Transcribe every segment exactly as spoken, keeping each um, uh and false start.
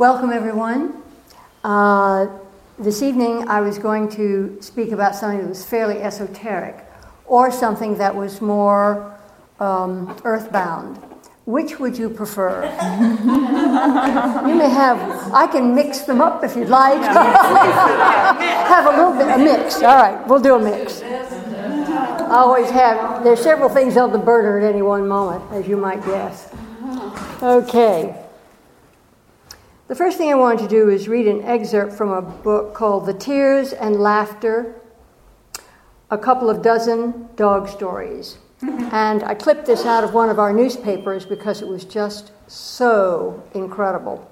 Welcome, everyone. Uh, this evening, I was going to speak about something that was fairly esoteric, or something that was more um, earthbound. Which would you prefer? You may have, I can mix them up if you'd like. Have a little bit, a mix. All right, we'll do a mix. I always have, there's several things on the burner at any one moment, as you might guess. Okay. The first thing I wanted to do is read an excerpt from a book called The Tears and Laughter, a couple of dozen dog stories. And I clipped this out of one of our newspapers because it was just so incredible.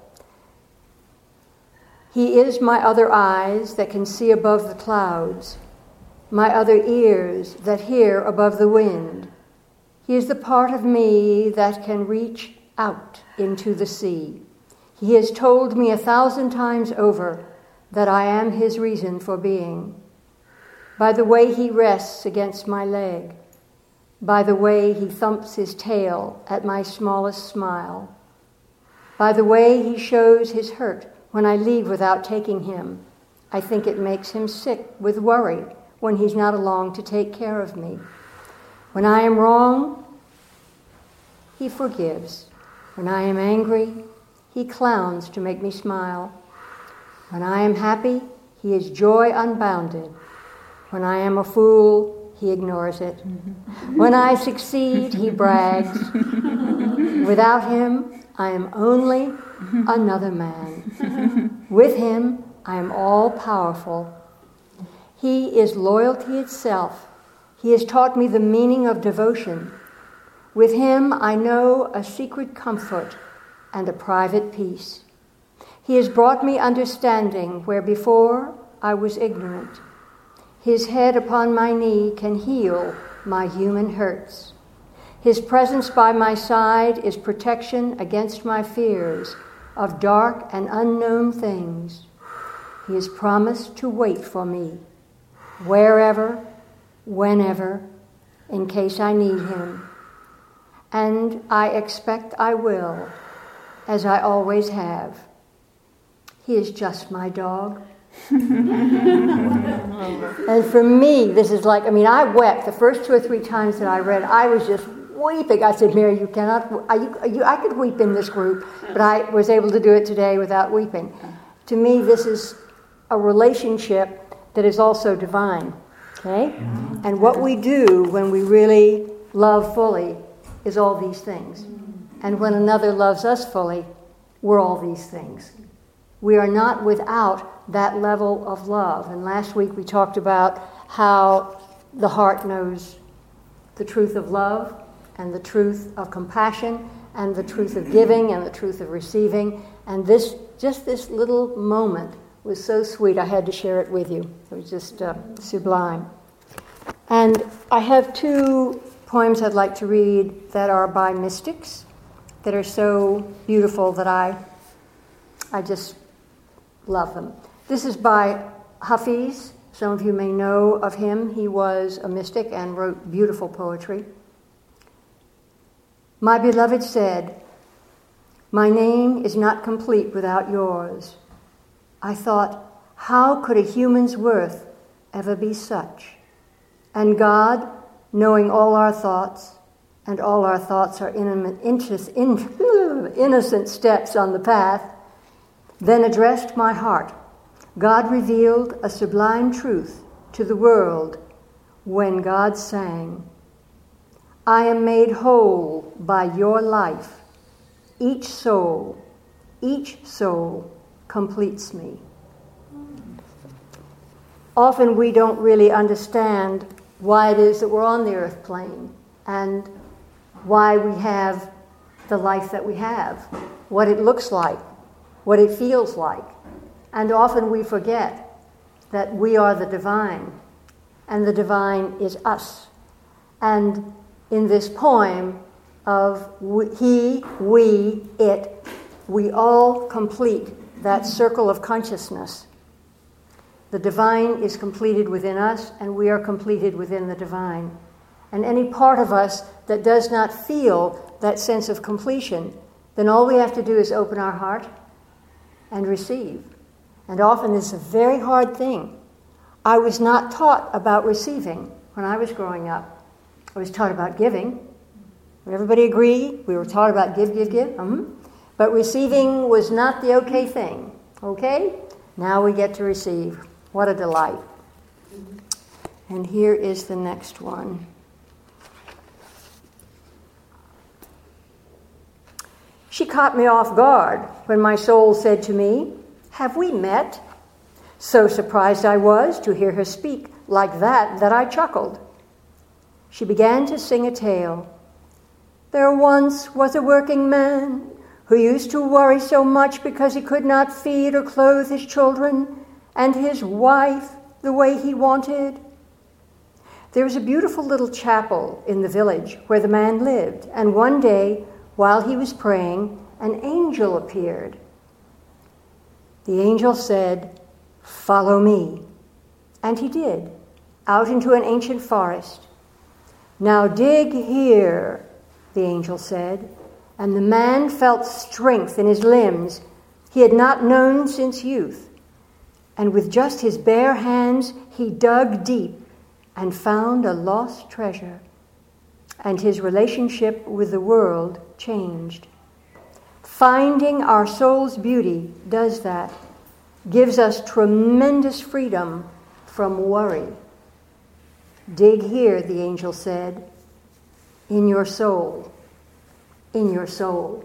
He is my other eyes that can see above the clouds, my other ears that hear above the wind. He is the part of me that can reach out into the sea. He has told me a thousand times over that I am his reason for being. By the way he rests against my leg, by the way he thumps his tail at my smallest smile, by the way he shows his hurt when I leave without taking him. I think it makes him sick with worry when he's not along to take care of me. When I am wrong, he forgives. When I am angry, he clowns to make me smile. When I am happy, he is joy unbounded. When I am a fool, he ignores it. When I succeed, he brags. Without him, I am only another man. With him, I am all-powerful. He is loyalty itself. He has taught me the meaning of devotion. With him, I know a secret comfort and a private peace. He has brought me understanding where before I was ignorant. His head upon my knee can heal my human hurts. His presence by my side is protection against my fears of dark and unknown things. He has promised to wait for me, wherever, whenever, in case I need him. And I expect I will, as I always have. He is just my dog. And for me, this is like, I mean, I wept the first two or three times that I read. I was just weeping. I said, Mary, you cannot, I, you, I could weep in this group, but I was able to do it today without weeping. To me, this is a relationship that is also divine, okay? And what we do when we really love fully is all these things. And when another loves us fully, we're all these things. We are not without that level of love. And last week we talked about how the heart knows the truth of love and the truth of compassion and the truth of giving and the truth of receiving. And this, just this little moment was so sweet, I had to share it with you. It was just uh, sublime. And I have two poems I'd like to read that are by mystics that are so beautiful that I, I just love them. This is by Hafiz. Some of you may know of him. He was a mystic and wrote beautiful poetry. My beloved said, "My name is not complete without yours." I thought, how could a human's worth ever be such? And God, knowing all our thoughts, and all our thoughts are innocent steps on the path, then addressed my heart. God revealed a sublime truth to the world when God sang, "I am made whole by your life. Each soul, each soul completes me." Often we don't really understand why it is that we're on the earth plane and why we have the life that we have, what it looks like, what it feels like. And often we forget that we are the divine, and the divine is us. And in this poem of he, we, it, we all complete that circle of consciousness. The divine is completed within us, and we are completed within the divine. And any part of us that does not feel that sense of completion, then all we have to do is open our heart and receive. And often it's a very hard thing. I was not taught about receiving when I was growing up. I was taught about giving. Would everybody agree? We were taught about give, give, give. Mm-hmm. But receiving was not the okay thing. Okay? Now we get to receive. What a delight. And here is the next one. She caught me off guard when my soul said to me, "Have we met?" So surprised I was to hear her speak like that that I chuckled. She began to sing a tale. There once was a working man who used to worry so much because he could not feed or clothe his children and his wife the way he wanted. There was a beautiful little chapel in the village where the man lived, and one day, while he was praying, an angel appeared. The angel said, "Follow me." And he did, out into an ancient forest. "Now dig here," the angel said, and the man felt strength in his limbs he had not known since youth. And with just his bare hands, he dug deep and found a lost treasure. And his relationship with the world changed. Finding our soul's beauty does that, gives us tremendous freedom from worry. Dig here, the angel said, in your soul, in your soul.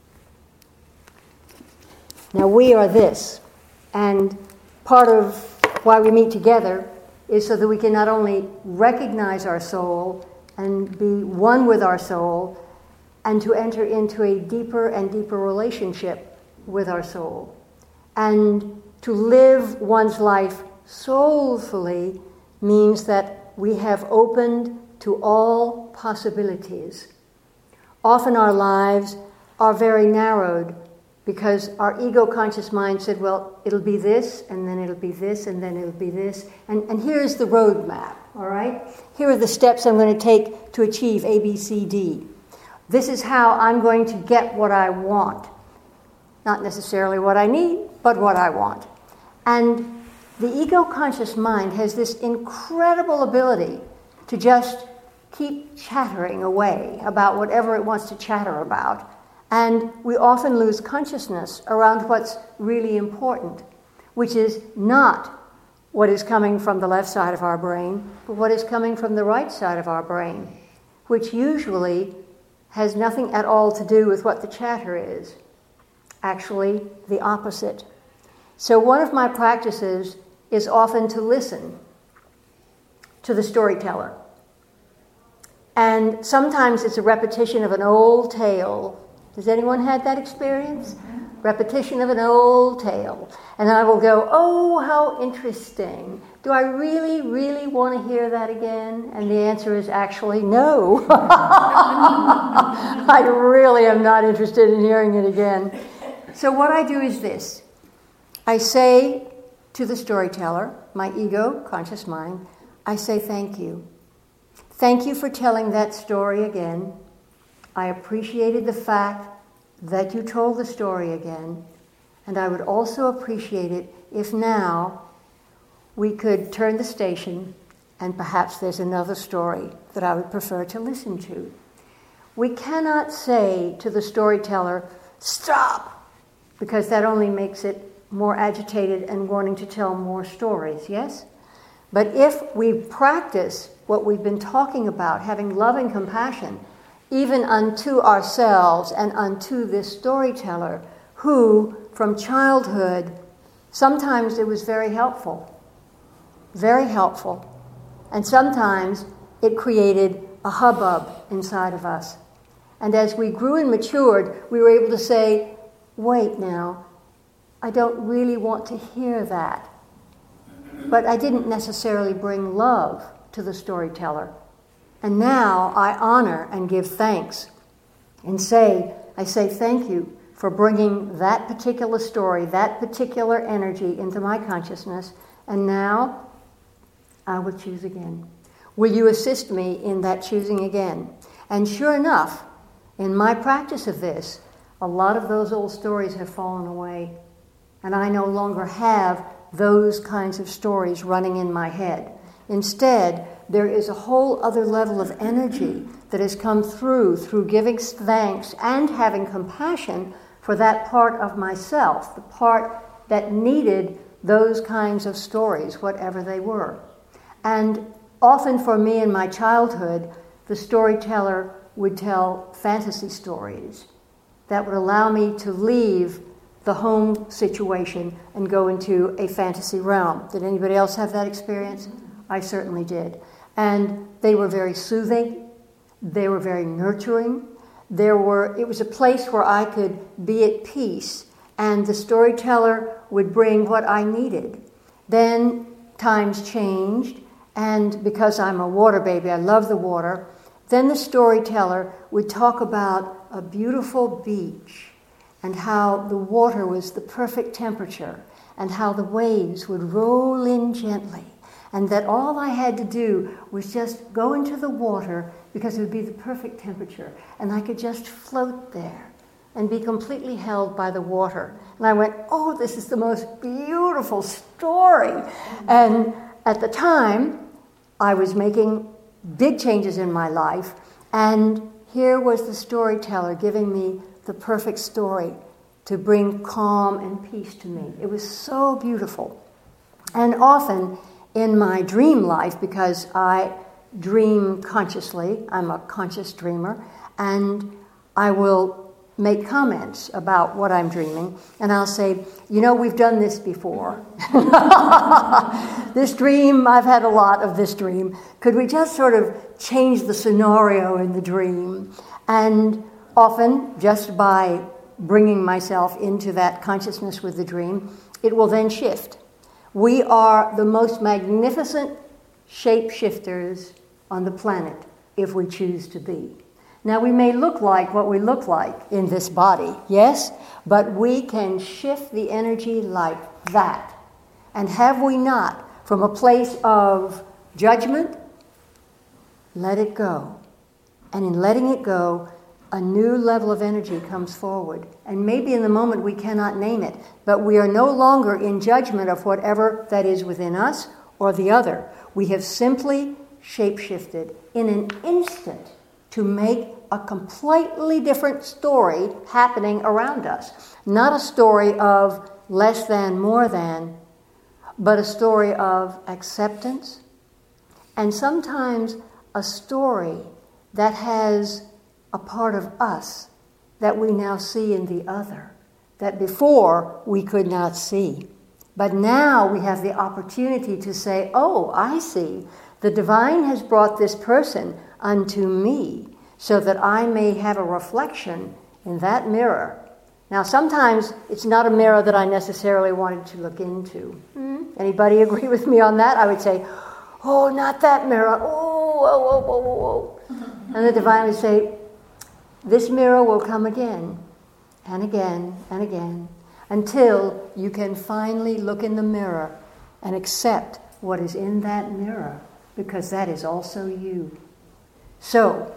Now we are this, and part of why we meet together is so that we can not only recognize our soul and be one with our soul, and to enter into a deeper and deeper relationship with our soul. And to live one's life soulfully means that we have opened to all possibilities. Often our lives are very narrowed because our ego-conscious mind said, well, it'll be this, and then it'll be this, and then it'll be this. And, and here's the roadmap, all right? Here are the steps I'm going to take to achieve A, B, C, D. This is how I'm going to get what I want. Not necessarily what I need, but what I want. And the ego-conscious mind has this incredible ability to just keep chattering away about whatever it wants to chatter about. And we often lose consciousness around what's really important, which is not what is coming from the left side of our brain, but what is coming from the right side of our brain, which usually has nothing at all to do with what the chatter is. Actually, the opposite. So one of my practices is often to listen to the storyteller. And sometimes it's a repetition of an old tale. Has anyone had that experience? Repetition of an old tale. And I will go, oh, how interesting. Do I really, really want to hear that again? And the answer is actually no. I really am not interested in hearing it again. So what I do is this. I say to the storyteller, my ego, conscious mind, I say thank you. Thank you for telling that story again. I appreciated the fact that you told the story again, and I would also appreciate it if now we could turn the station and perhaps there's another story that I would prefer to listen to. We cannot say to the storyteller, stop, because that only makes it more agitated and wanting to tell more stories, yes? But if we practice what we've been talking about, having love and compassion, even unto ourselves and unto this storyteller, who, from childhood, sometimes it was very helpful, very helpful, and sometimes it created a hubbub inside of us. And as we grew and matured, we were able to say, wait now, I don't really want to hear that. But I didn't necessarily bring love to the storyteller. And now I honor and give thanks and say, I say thank you for bringing that particular story, that particular energy into my consciousness. And now I will choose again. Will you assist me in that choosing again? And sure enough, in my practice of this, a lot of those old stories have fallen away. and I no longer have those kinds of stories running in my head. Instead, there is a whole other level of energy that has come through, through giving thanks and having compassion for that part of myself, the part that needed those kinds of stories, whatever they were. And often for me in my childhood, the storyteller would tell fantasy stories that would allow me to leave the home situation and go into a fantasy realm. Did anybody else have that experience? I certainly did. And they were very soothing. They were very nurturing. There were, it was a place where I could be at peace, and the storyteller would bring what I needed. Then times changed, and because I'm a water baby, I love the water, then the storyteller would talk about a beautiful beach and how the water was the perfect temperature and how the waves would roll in gently, and that all I had to do was just go into the water because it would be the perfect temperature, and I could just float there and be completely held by the water. And I went, oh, this is the most beautiful story. And at the time, I was making big changes in my life, and here was the storyteller giving me the perfect story to bring calm and peace to me. It was so beautiful. And often in my dream life, because I dream consciously, I'm a conscious dreamer, and I will make comments about what I'm dreaming, and I'll say, you know, we've done this before. This dream, I've had a lot of this dream. Could we just sort of change the scenario in the dream? And often, just by bringing myself into that consciousness with the dream, it will then shift. We are the most magnificent shapeshifters on the planet if we choose to be. Now, we may look like what we look like in this body, yes? But we can shift the energy like that. And have we not, from a place of judgment, let it go. And in letting it go, a new level of energy comes forward. And maybe in the moment we cannot name it, but we are no longer in judgment of whatever that is within us or the other. We have simply shapeshifted in an instant to make a completely different story happening around us. Not a story of less than, more than, but a story of acceptance, and sometimes a story that has a part of us that we now see in the other, that before we could not see. But now we have the opportunity to say, oh, I see. The divine has brought this person unto me so that I may have a reflection in that mirror. Now, sometimes it's not a mirror that I necessarily wanted to look into. Hmm? Anybody agree with me on that? I would say, oh, not that mirror. Oh, whoa, whoa, whoa, whoa, whoa. And the divine would say, this mirror will come again and again and again until you can finally look in the mirror and accept what is in that mirror, because that is also you. So,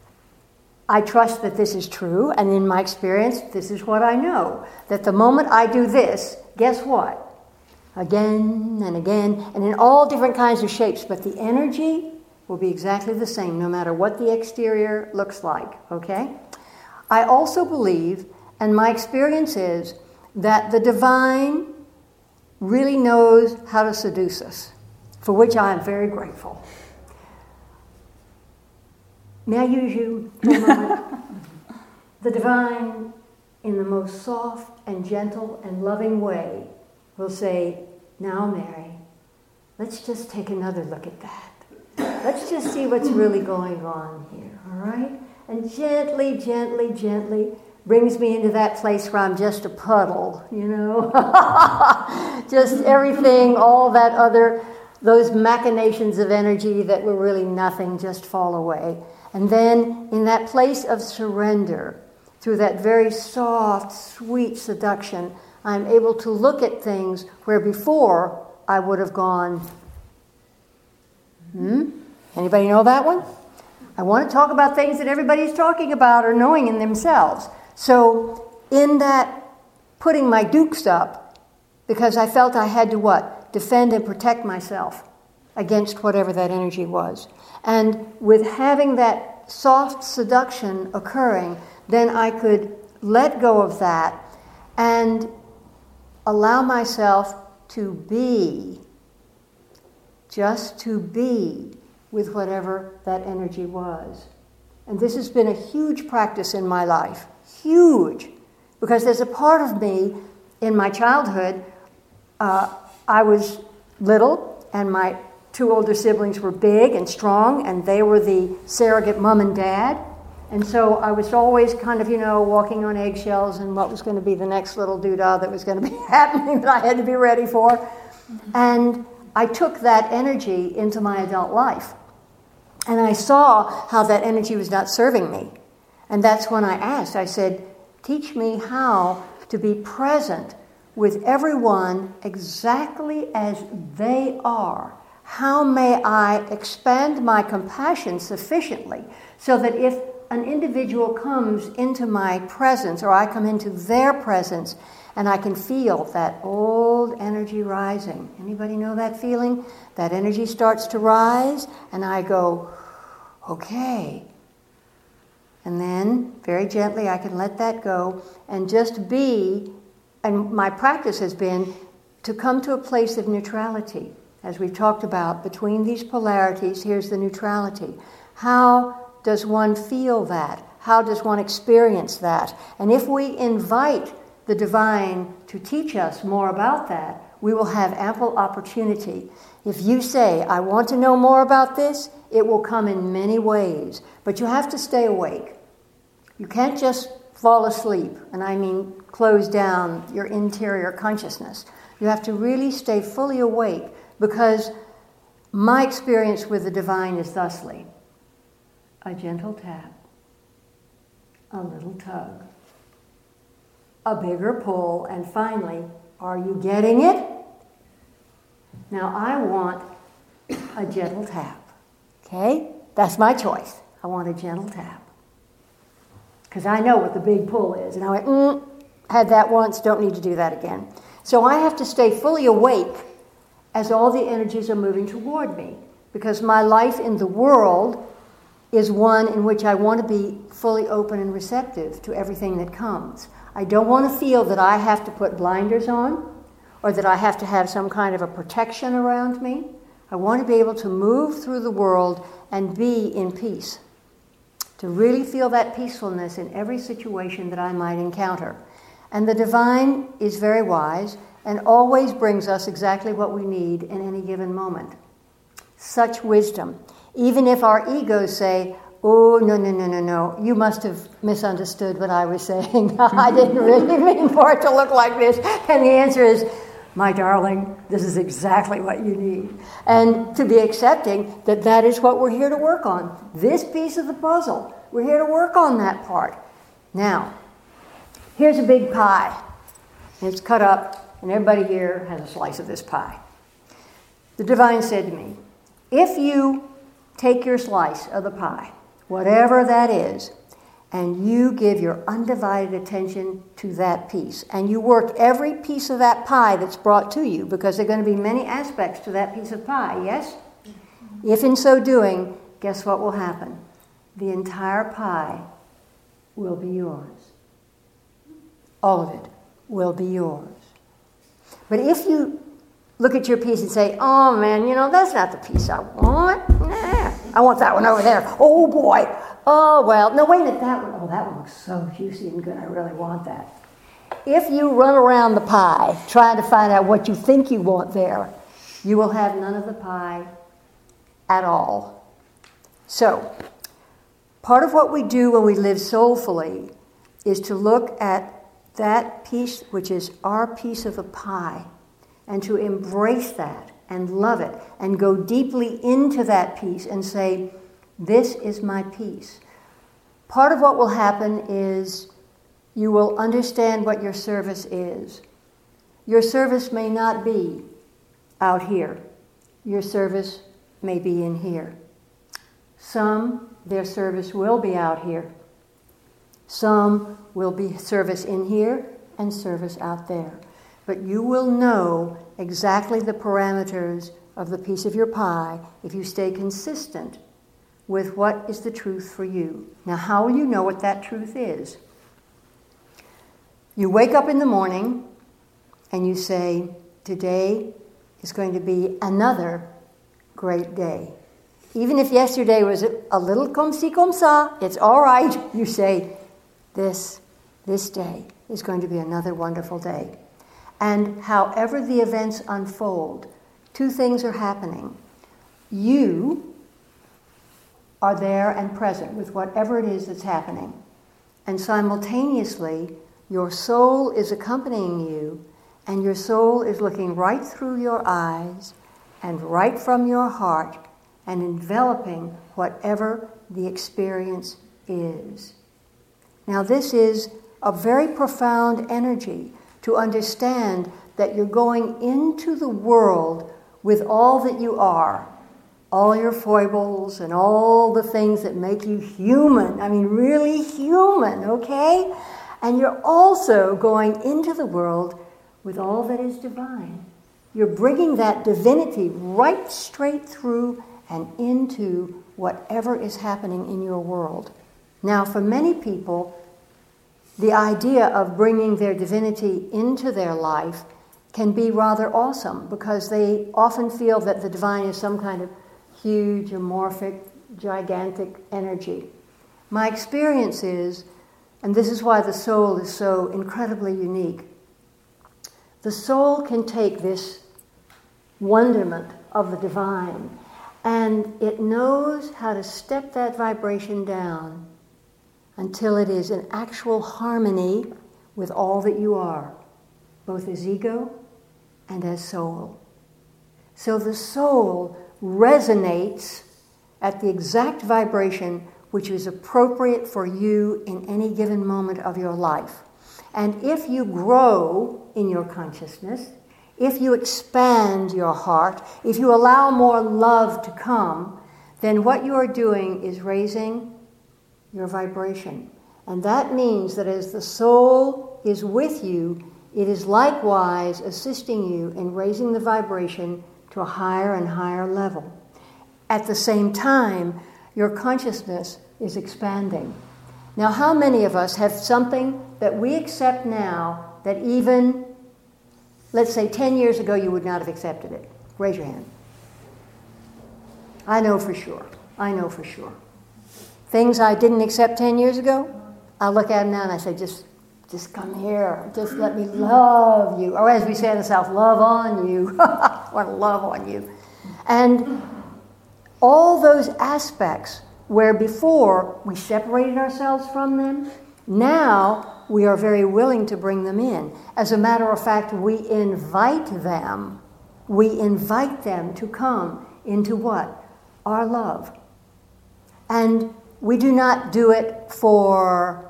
I trust that this is true, and in my experience, this is what I know. That the moment I do this, guess what? Again and again, and in all different kinds of shapes, but the energy will be exactly the same, no matter what the exterior looks like, okay? I also believe, and my experience is, that the divine really knows how to seduce us, for which I am very grateful. May I use you for a moment? The divine, in the most soft and gentle and loving way, will say, now, Mary, let's just take another look at that. Let's just see what's really going on here, all right? And gently, gently, gently brings me into that place where I'm just a puddle, you know? Just everything, all that other, those machinations of energy that were really nothing just fall away. And then in that place of surrender, through that very soft, sweet seduction, I'm able to look at things where before I would have gone, hmm? Anybody know that one? I want to talk about things that everybody's talking about or knowing in themselves. So in that putting my dukes up because I felt I had to what? Defend and protect myself against whatever that energy was. And with having that soft seduction occurring, then I could let go of that and allow myself to be, just to be with whatever that energy was. And this has been a huge practice in my life. Huge. Because there's a part of me in my childhood, uh, I was little and my two older siblings were big and strong and they were the surrogate mom and dad. And so I was always kind of, you know, walking on eggshells and what was going to be the next little doodah that was going to be happening that I had to be ready for. And I took that energy into my adult life. And I saw how that energy was not serving me. And that's when I asked, I said, teach me how to be present with everyone exactly as they are. How may I expand my compassion sufficiently so that if an individual comes into my presence or I come into their presence and I can feel that old energy rising. Anybody know that feeling? That energy starts to rise and I go, okay. And then very gently I can let that go and just be, and my practice has been to come to a place of neutrality. As we've talked about, between these polarities, here's the neutrality. How does one feel that? How does one experience that? And if we invite the divine to teach us more about that, we will have ample opportunity. If you say, I want to know more about this, it will come in many ways. But you have to stay awake. You can't just fall asleep, and I mean close down your interior consciousness. You have to really stay fully awake, because my experience with the divine is thusly: a gentle tap, a little tug, a bigger pull, and finally, are you getting it? Now I want a gentle tap. Okay? That's my choice. I want a gentle tap. Because I know what the big pull is. And I went, mm, had that once, don't need to do that again. So I have to stay fully awake as all the energies are moving toward me. Because my life in the world is one in which I want to be fully open and receptive to everything that comes. I don't want to feel that I have to put blinders on or that I have to have some kind of a protection around me. I want to be able to move through the world and be in peace, to really feel that peacefulness in every situation that I might encounter. And the divine is very wise and always brings us exactly what we need in any given moment. Such wisdom. Even if our egos say, oh, no, no, no, no, no, you must have misunderstood what I was saying. I didn't really mean for it to look like this. And the answer is, my darling, this is exactly what you need. And to be accepting that that is what we're here to work on. This piece of the puzzle, we're here to work on that part. Now, here's a big pie. It's cut up, and everybody here has a slice of this pie. The divine said to me, if you take your slice of the pie, whatever that is, and you give your undivided attention to that piece, and you work every piece of that pie that's brought to you, because there are going to be many aspects to that piece of pie, yes? If in so doing, guess what will happen? The entire pie will be yours. All of it will be yours. But if you look at your piece and say, oh man, you know, that's not the piece I want. Nah, I want that one over there. Oh boy. Oh, well, no, wait a minute, that one, oh, that one looks so juicy and good. I really want that. If you run around the pie trying to find out what you think you want there, you will have none of the pie at all. So, part of what we do when we live soulfully is to look at that piece which is our piece of the pie and to embrace that and love it and go deeply into that piece and say, this is my piece. Part of what will happen is you will understand what your service is. Your service may not be out here. Your service may be in here. Some, their service will be out here. Some will be service in here and service out there. but you will know exactly the parameters of the piece of your pie if you stay consistent with what is the truth for you. Now, how will you know what that truth is? You wake up in the morning and you say, today is going to be another great day. Even if yesterday was a little comme ci comme ça, it's all right. You say, this, this day is going to be another wonderful day. And however the events unfold, two things are happening. You are there and present with whatever it is that's happening. And simultaneously, your soul is accompanying you, and your soul is looking right through your eyes and right from your heart and enveloping whatever the experience is. Now, this is a very profound energy to understand that you're going into the world with all that you are, all your foibles and all the things that make you human. I mean, really human, okay? And you're also going into the world with all that is divine. You're bringing that divinity right straight through and into whatever is happening in your world. Now, for many people, the idea of bringing their divinity into their life can be rather awesome because they often feel that the divine is some kind of huge, amorphic, gigantic energy. My experience is, and this is why the soul is so incredibly unique, the soul can take this wonderment of the divine and it knows how to step that vibration down until it is in actual harmony with all that you are, both as ego and as soul. So the soul resonates at the exact vibration which is appropriate for you in any given moment of your life. And if you grow in your consciousness, if you expand your heart, if you allow more love to come, then what you are doing is raising your vibration. And that means that as the soul is with you, it is likewise assisting you in raising the vibration to a higher and higher level. At the same time, your consciousness is expanding. Now, how many of us have something that we accept now that even, let's say, ten years ago you would not have accepted it? Raise your hand. I know for sure. I know for sure. Things I didn't accept ten years ago, I look at them now and I say, just, just come here. Just let me love you. Or as we say in the South, love on you. I want to love on you. And all those aspects where before we separated ourselves from them, now we are very willing to bring them in. As a matter of fact, we invite them. We invite them to come into what? Our love. And we do not do it for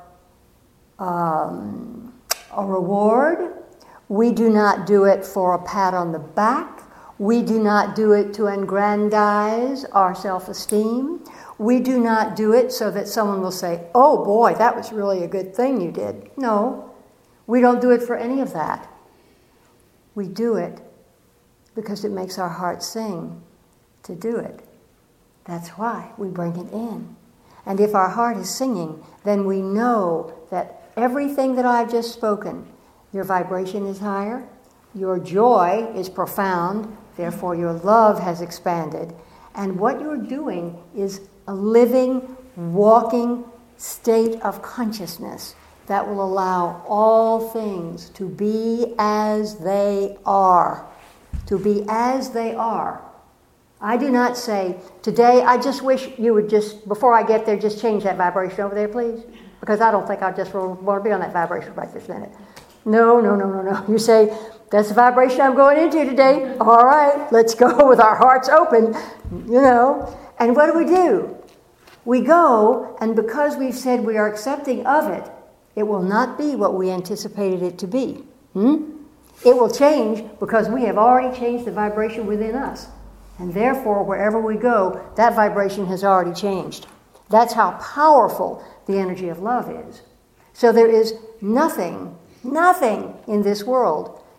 um, a reward. We do not do it for a pat on the back. We do not do it to aggrandize our self-esteem. We do not do it so that someone will say, oh boy, that was really a good thing you did. No, we don't do it for any of that. We do it because it makes our heart sing to do it. That's why we bring it in. And if our heart is singing, then we know that everything that I've just spoken, your vibration is higher, your joy is profound, therefore your love has expanded, and what you're doing is a living, walking state of consciousness that will allow all things to be as they are. To be as they are. I do not say, today I just wish you would just, before I get there, just change that vibration over there, please. Because I don't think I just want to be on that vibration right this minute. No, no, no, no, no. You say, that's the vibration I'm going into today. All right, let's go with our hearts open, you know. And what do we do? We go, and because we've said we are accepting of it, it will not be what we anticipated it to be. Hmm? It will change because we have already changed the vibration within us. And therefore, wherever we go, that vibration has already changed. That's how powerful the energy of love is. So there is nothing, nothing in this world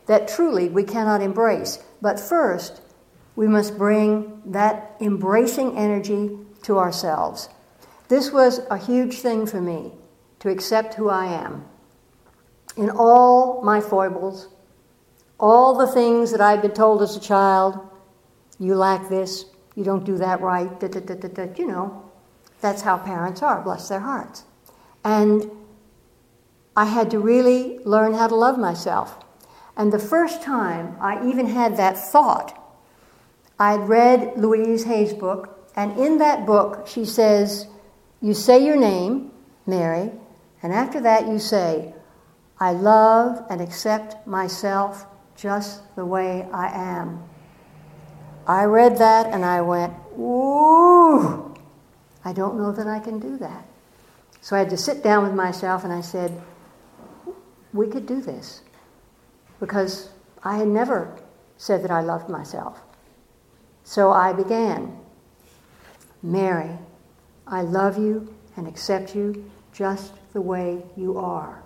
that truly we cannot embrace. But first, we must bring that embracing energy to ourselves. This was a huge thing for me, to accept who I am. In all my foibles, all the things that I'd been told as a child, you lack this, you don't do that right, da, da, da, da, da, you know, that's how parents are, bless their hearts. And I had to really learn how to love myself. And the first time I even had that thought, I'd read Louise Hay's book, and in that book she says, you say your name, Mary, and after that you say, I love and accept myself just the way I am. I read that and I went, ooh, I don't know that I can do that. So I had to sit down with myself and I said, we could do this. Because I had never said that I loved myself. So I began, Mary, I love you and accept you just the way you are.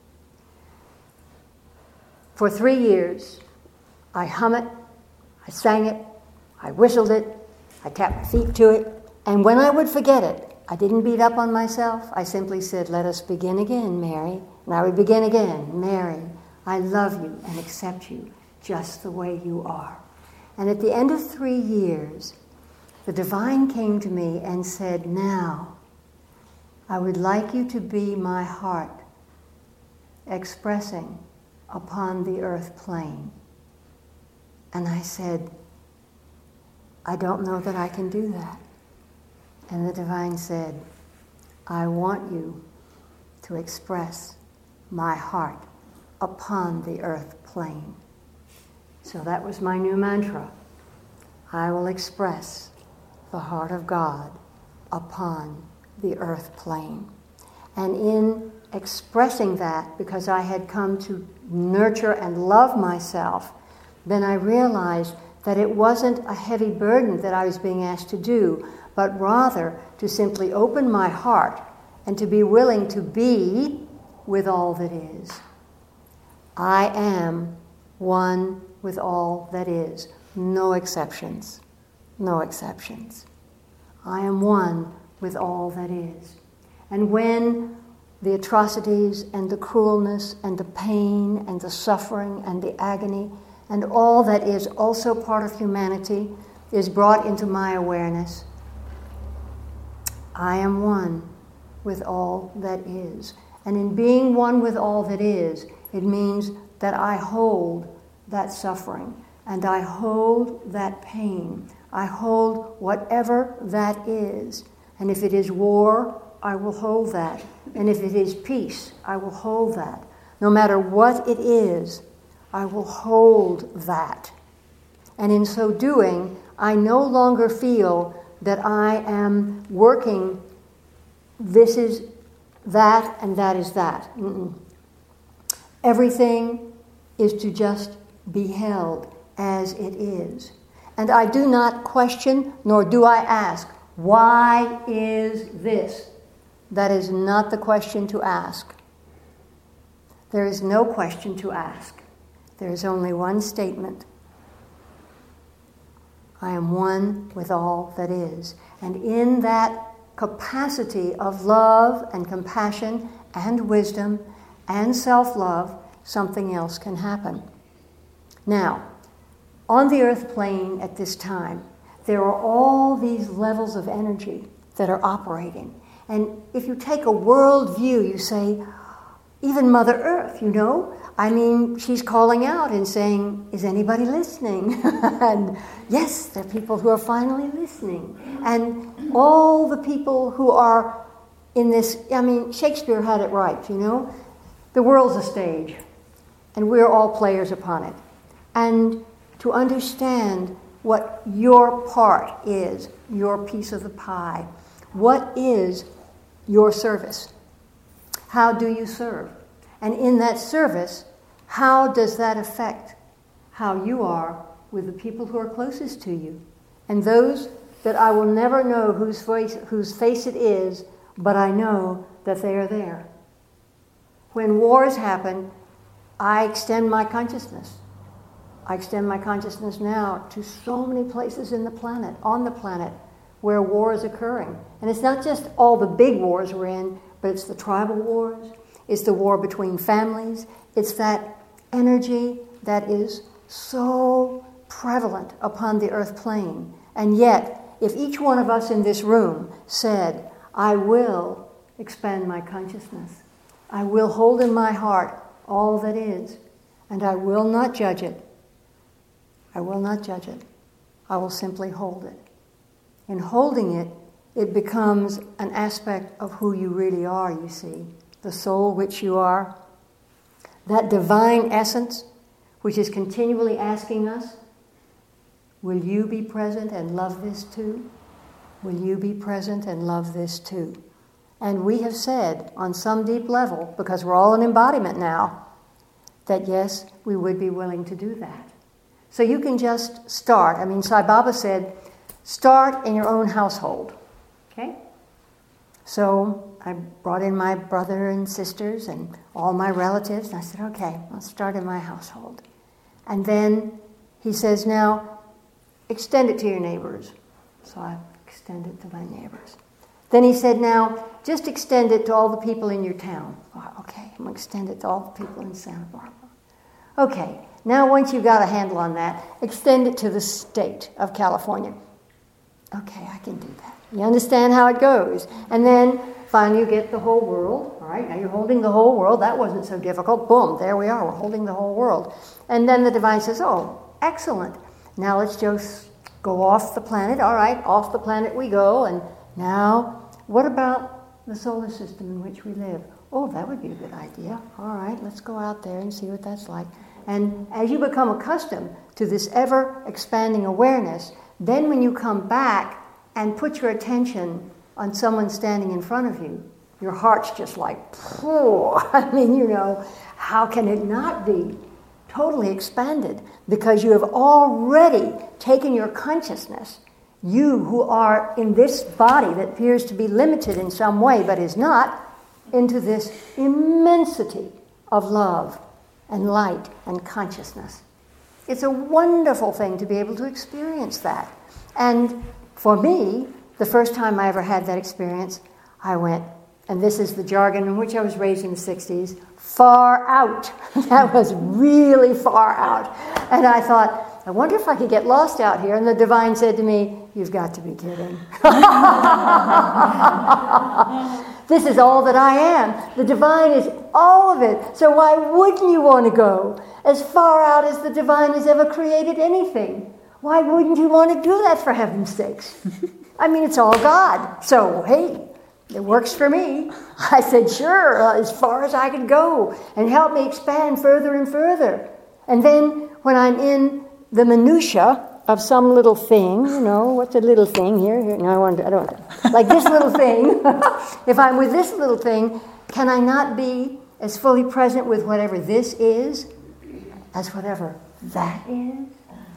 For three years, I hum it, I sang it, I whistled it, I tapped my feet to it, and when I would forget it, I didn't beat up on myself. I simply said, let us begin again, Mary. And I would begin again, Mary, I love you and accept you just the way you are. And at the end of three years, the divine came to me and said, now, I would like you to be my heart expressing upon the earth plane. And I said, I don't know that I can do that. And the divine said, I want you to express my heart upon the earth plane. So that was my new mantra. I will express the heart of God upon the earth plane. And in expressing that, because I had come to nurture and love myself, then I realized that it wasn't a heavy burden that I was being asked to do, but rather to simply open my heart and to be willing to be with all that is. I am one with all that is. No exceptions. No exceptions. I am one with all that is. And when the atrocities and the cruelness and the pain and the suffering and the agony and all that is also part of humanity is brought into my awareness, I am one with all that is. And in being one with all that is, it means that I hold that suffering and I hold that pain. I hold whatever that is. And if it is war, I will hold that. And if it is peace, I will hold that. No matter what it is, I will hold that. And in so doing, I no longer feel that I am working, this is that and that is that. Mm-mm. Everything is to just be held as it is. And I do not question, nor do I ask, why is this? That is not the question to ask. There is no question to ask. There is only one statement. I am one with all that is. And in that capacity of love and compassion and wisdom and self-love, something else can happen. Now, on the earth plane at this time, there are all these levels of energy that are operating. And if you take a world view, you say, even Mother Earth, you know, I mean, she's calling out and saying, is anybody listening? And yes, there are people who are finally listening. And all the people who are in this, I mean, Shakespeare had it right, you know. The world's a stage, and we're all players upon it. And to understand what your part is, your piece of the pie, what is your service? How do you serve? And in that service, how does that affect how you are with the people who are closest to you? And those that I will never know whose face, whose face it is, but I know that they are there. When wars happen, I extend my consciousness. I extend my consciousness now to so many places in the planet, on the planet, where war is occurring. And it's not just all the big wars we're in, but it's the tribal wars, it's the war between families, it's that energy that is so prevalent upon the earth plane. And yet, if each one of us in this room said, I will expand my consciousness, I will hold in my heart all that is, and I will not judge it. I will not judge it. I will simply hold it. In holding it, it becomes an aspect of who you really are, you see. The soul which you are. That divine essence, which is continually asking us, will you be present and love this too? Will you be present and love this too? And we have said, on some deep level, because we're all an embodiment now, that yes, we would be willing to do that. So you can just start. I mean, Sai Baba said, start in your own household. Okay? So I brought in my brother and sisters and all my relatives, and I said, okay, I'll start in my household. And then he says, now, extend it to your neighbors. So I extend it to my neighbors. Then he said, now, just extend it to all the people in your town. Oh, okay, I'm going to extend it to all the people in Santa Barbara. Okay, now once you've got a handle on that, extend it to the state of California. Okay, I can do that. You understand how it goes. And then finally you get the whole world. All right, now you're holding the whole world. That wasn't so difficult. Boom, there we are. We're holding the whole world. And then the divine says, oh, excellent. Now let's just go off the planet. All right, off the planet we go. And now, what about the solar system in which we live? Oh, that would be a good idea. All right, let's go out there and see what that's like. And as you become accustomed to this ever-expanding awareness, then when you come back and put your attention on someone standing in front of you, your heart's just like, oh, I mean, you know, how can it not be totally expanded? Because you have already taken your consciousness, you who are in this body that appears to be limited in some way but is not, into this immensity of love and light and consciousness. It's a wonderful thing to be able to experience that. And for me, the first time I ever had that experience, I went, and this is the jargon in which I was raised in the sixties, far out. That was really far out. And I thought, I wonder if I could get lost out here. And the divine said to me, you've got to be kidding. This is all that I am. The divine is all of it. So why wouldn't you want to go as far out as the divine has ever created anything? Why wouldn't you want to do that, for heaven's sakes? I mean, it's all God. So, hey, it works for me. I said, sure, uh, as far as I could go, and help me expand further and further. And then when I'm in the minutia of some little thing, you know, what's a little thing here? here no, I, want to, I don't want to. Like this little thing, if I'm with this little thing, can I not be as fully present with whatever this is as whatever that is?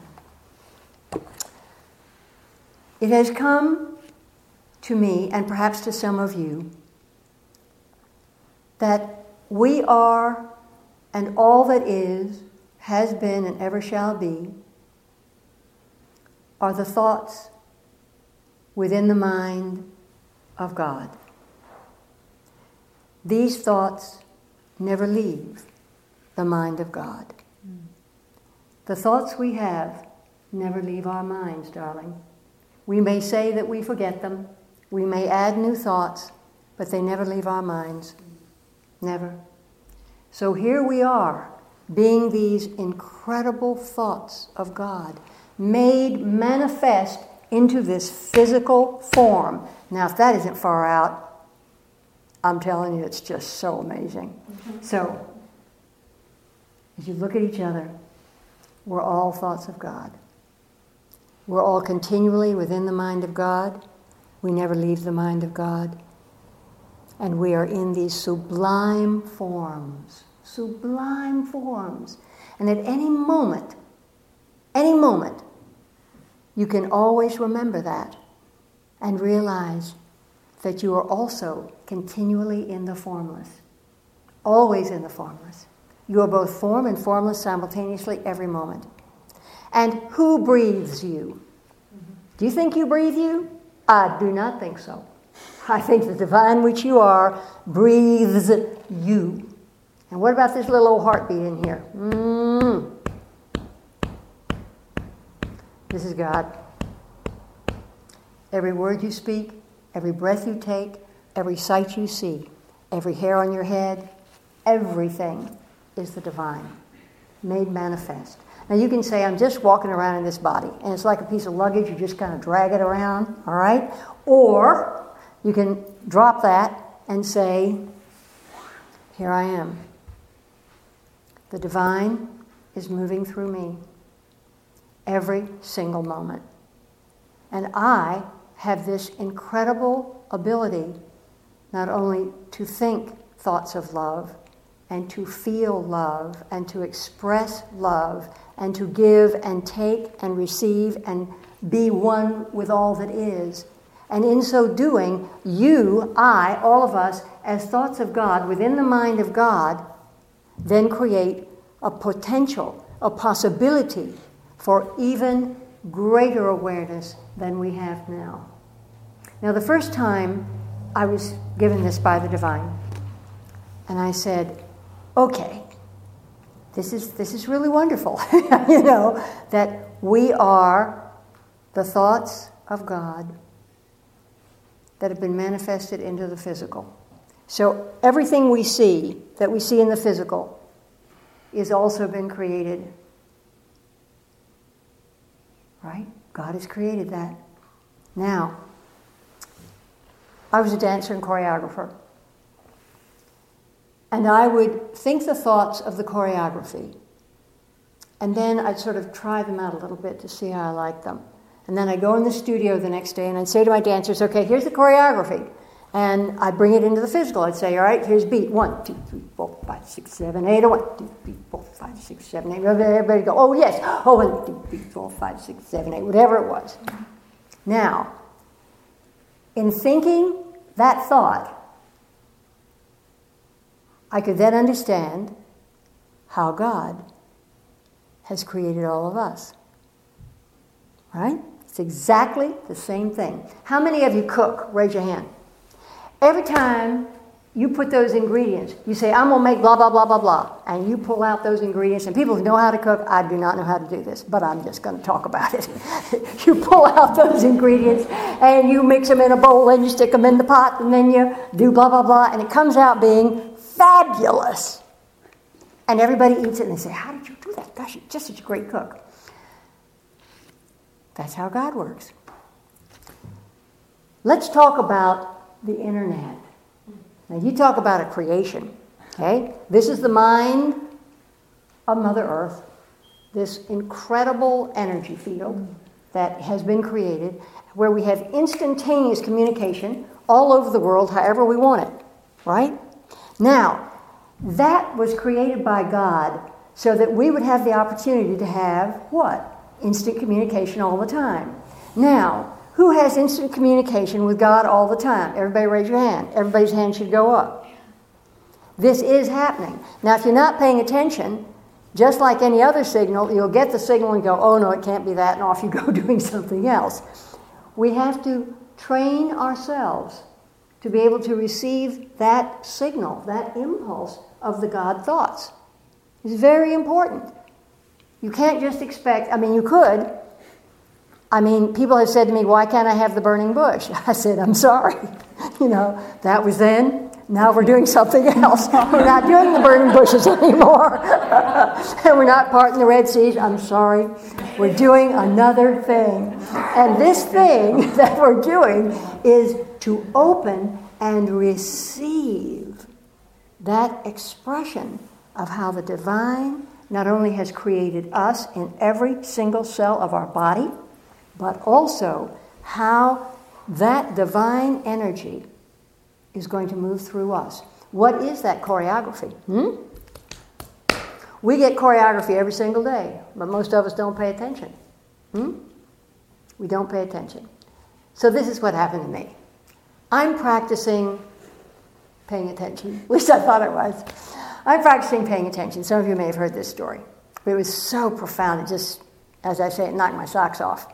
It has come to me, and perhaps to some of you, that we are, and all that is, has been, and ever shall be, are the thoughts within the mind of God. These thoughts never leave the mind of God. Mm. The thoughts we have never leave our minds, darling. We may say that we forget them. We may add new thoughts, but they never leave our minds. Never. So here we are, being these incredible thoughts of God, made manifest into this physical form. Now, if that isn't far out, I'm telling you, it's just so amazing. Mm-hmm. So, as you look at each other, we're all thoughts of God. We're all continually within the mind of God. We never leave the mind of God. And we are in these sublime forms. Sublime forms. And at any moment, any moment, you can always remember that and realize that you are also continually in the formless. Always in the formless. You are both form and formless simultaneously every moment. And who breathes you? Do you think you breathe you? I do not think so. I think the divine which you are breathes you. And what about this little old heartbeat in here? Mm. This is God. Every word you speak, every breath you take, every sight you see, every hair on your head, everything is the divine, made manifest. Now you can say, I'm just walking around in this body, and it's like a piece of luggage, you just kind of drag it around, all right? Or you can drop that and say, here I am. The divine is moving through me every single moment. And I have this incredible ability not only to think thoughts of love, and to feel love, and to express love, and to give and take and receive and be one with all that is. And in so doing, you, I, all of us, as thoughts of God within the mind of God, then create a potential, a possibility for even greater awareness than we have now. Now, the first time I was given this by the divine, and I said, okay, this is this is really wonderful, you know, that we are the thoughts of God that have been manifested into the physical. So everything we see, that we see in the physical, is also been created. Right? God has created that. Now, I was a dancer and choreographer. And I would think the thoughts of the choreography. And then I'd sort of try them out a little bit to see how I liked them. And then I'd go in the studio the next day and I'd say to my dancers, okay, here's the choreography. And I'd bring it into the physical. I'd say, all right, here's beat. One, two, three, four, five, six, seven, eight. One, two, three, four, five, six, seven, eight. Everybody go, oh, yes. Oh, one, two, three, four, five, six, seven, eight. Whatever it was. Now, in thinking that thought, I could then understand how God has created all of us. Right? It's exactly the same thing. How many of you cook? Raise your hand. Every time you put those ingredients, you say, I'm going to make blah, blah, blah, blah, blah, and you pull out those ingredients, and people who know how to cook, I do not know how to do this, but I'm just going to talk about it. You pull out those ingredients, and you mix them in a bowl, and you stick them in the pot, and then you do blah, blah, blah, and it comes out being fabulous. And everybody eats it, and they say, how did you do that? Gosh, you're just such a great cook. That's how God works. Let's talk about the internet. Now, you talk about a creation, okay? This is the mind of Mother Earth, this incredible energy field that has been created, where we have instantaneous communication all over the world, however we want it, right? Now, that was created by God so that we would have the opportunity to have what? Instant communication all the time. Now, who has instant communication with God all the time? Everybody raise your hand. Everybody's hand should go up. This is happening. Now, if you're not paying attention, just like any other signal, you'll get the signal and go, oh no, it can't be that, and off you go doing something else. We have to train ourselves to be able to receive that signal, that impulse of the God thoughts. It's very important. You can't just expect, I mean, you could. I mean, people have said to me, why can't I have the burning bush? I said, I'm sorry. You know, that was then. Now we're doing something else. We're not doing the burning bushes anymore. And we're not parting the Red Sea. I'm sorry. We're doing another thing. And this thing that we're doing is to open and receive that expression of how the divine not only has created us in every single cell of our body, but also how that divine energy is going to move through us. What is that choreography? Hmm? We get choreography every single day, but most of us don't pay attention. Hmm? We don't pay attention. So this is what happened to me. I'm practicing paying attention. At least I thought I was. I'm practicing paying attention. Some of you may have heard this story. But it was so profound. It just As I say, it knocked my socks off.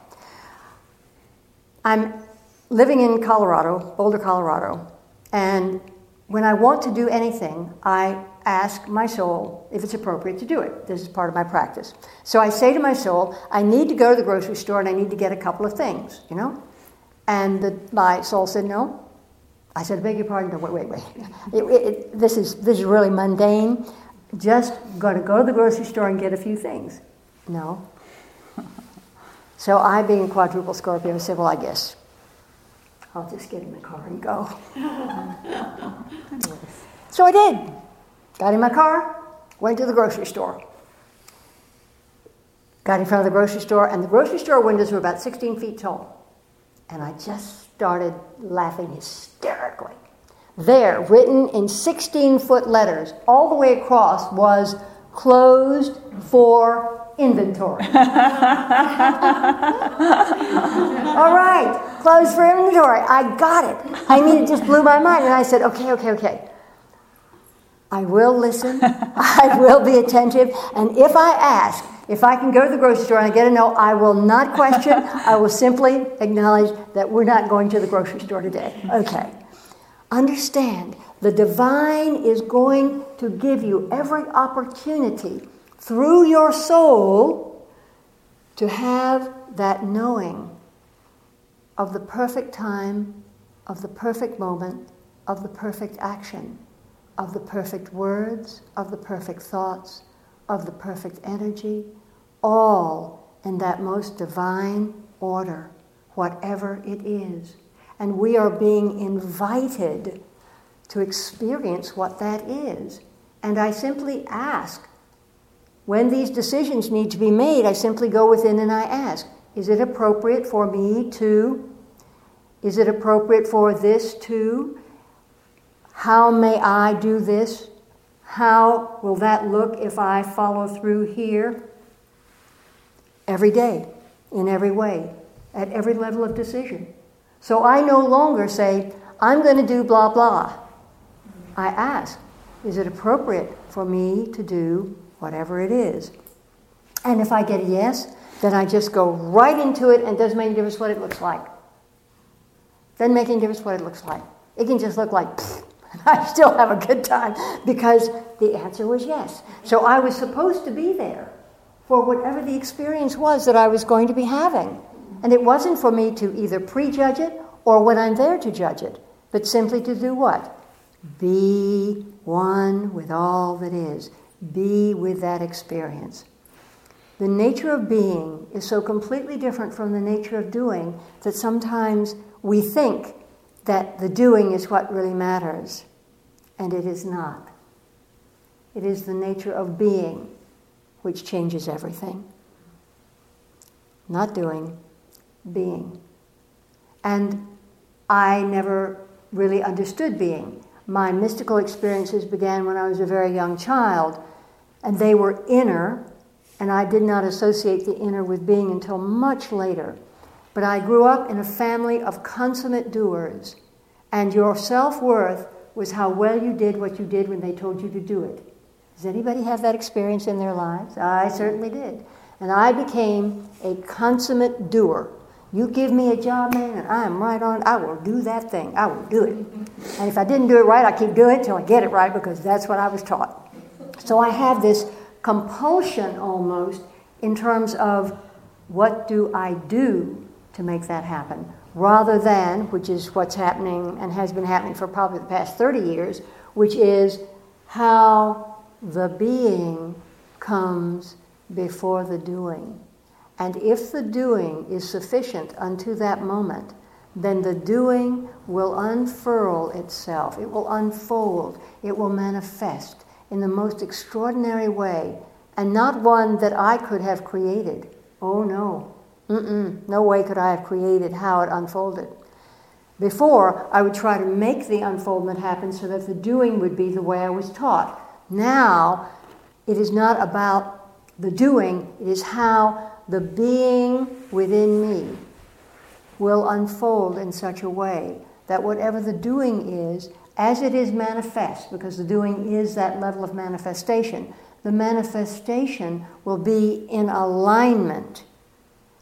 I'm living in Colorado, Boulder, Colorado, and when I want to do anything, I ask my soul if it's appropriate to do it. This is part of my practice. So I say to my soul, I need to go to the grocery store and I need to get a couple of things, you know? And the, my soul said, no. I said, I beg your pardon. No, wait, wait, wait. It, it, this is this is really mundane. Just going to go to the grocery store and get a few things. No. So I, being a quadruple Scorpio, said, well, I guess I'll just get in the car and go. So I did. Got in my car, went to the grocery store. Got in front of the grocery store, and the grocery store windows were about sixteen feet tall. And I just started laughing hysterically. There, written in sixteen-foot letters, all the way across, was closed for inventory. All right, closed for inventory. I got it. I mean, it just blew my mind. And I said, okay, okay, okay. I will listen. I will be attentive. And if I ask, if I can go to the grocery store and I get a no, I will not question. I will simply acknowledge that we're not going to the grocery store today. Okay. Understand, the divine is going to give you every opportunity through your soul to have that knowing of the perfect time, of the perfect moment, of the perfect action, of the perfect words, of the perfect thoughts, of the perfect energy, all in that most divine order, whatever it is. And we are being invited to experience what that is. And I simply ask, when these decisions need to be made, I simply go within and I ask, is it appropriate for me to? Is it appropriate for this to? How may I do this? How will that look if I follow through here? Every day, in every way, at every level of decision. So I no longer say, I'm going to do blah, blah. I ask, is it appropriate for me to do whatever it is? And if I get a yes, then I just go right into it, and it doesn't make any difference what it looks like. Doesn't make any difference what it looks like. It can just look like, pfft, I still have a good time, because the answer was yes. So I was supposed to be there for whatever the experience was that I was going to be having. And it wasn't for me to either prejudge it or when I'm there to judge it, but simply to do what? Be one with all that is. Be with that experience. The nature of being is so completely different from the nature of doing that sometimes we think that the doing is what really matters, and it is not. It is the nature of being which changes everything. Not doing, being. And I never really understood being. My mystical experiences began when I was a very young child, and they were inner, and I did not associate the inner with being until much later. But I grew up in a family of consummate doers, and your self-worth was how well you did what you did when they told you to do it. Does anybody have that experience in their lives? I certainly did. And I became a consummate doer. You give me a job, man, and I am right on. I will do that thing. I will do it. And if I didn't do it right, I keep doing it until I get it right, because that's what I was taught. So I have this compulsion almost in terms of what do I do to make that happen, rather than, which is what's happening and has been happening for probably the past thirty years, which is how the being comes before the doing. And if the doing is sufficient unto that moment, then the doing will unfurl itself. It will unfold. It will manifest in the most extraordinary way, and not one that I could have created. Oh, no. Mm-mm. No way could I have created how it unfolded. Before, I would try to make the unfoldment happen so that the doing would be the way I was taught. Now, it is not about the doing, it is how the being within me will unfold in such a way that whatever the doing is, as it is manifest, because the doing is that level of manifestation, the manifestation will be in alignment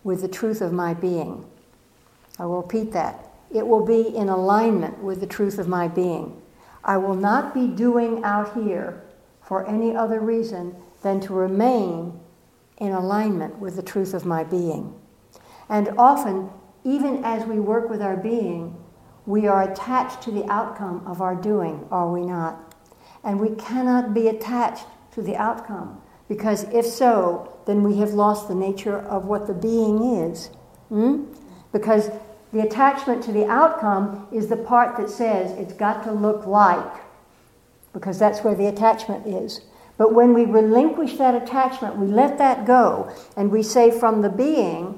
with the truth of my being. I will repeat that. It will be in alignment with the truth of my being. I will not be doing out here for any other reason than to remain in alignment with the truth of my being. And often, even as we work with our being, we are attached to the outcome of our doing, are we not? And we cannot be attached to the outcome, because if so, then we have lost the nature of what the being is. Hmm? Because the attachment to the outcome is the part that says it's got to look like, because that's where the attachment is. But when we relinquish that attachment, we let that go, and we say from the being,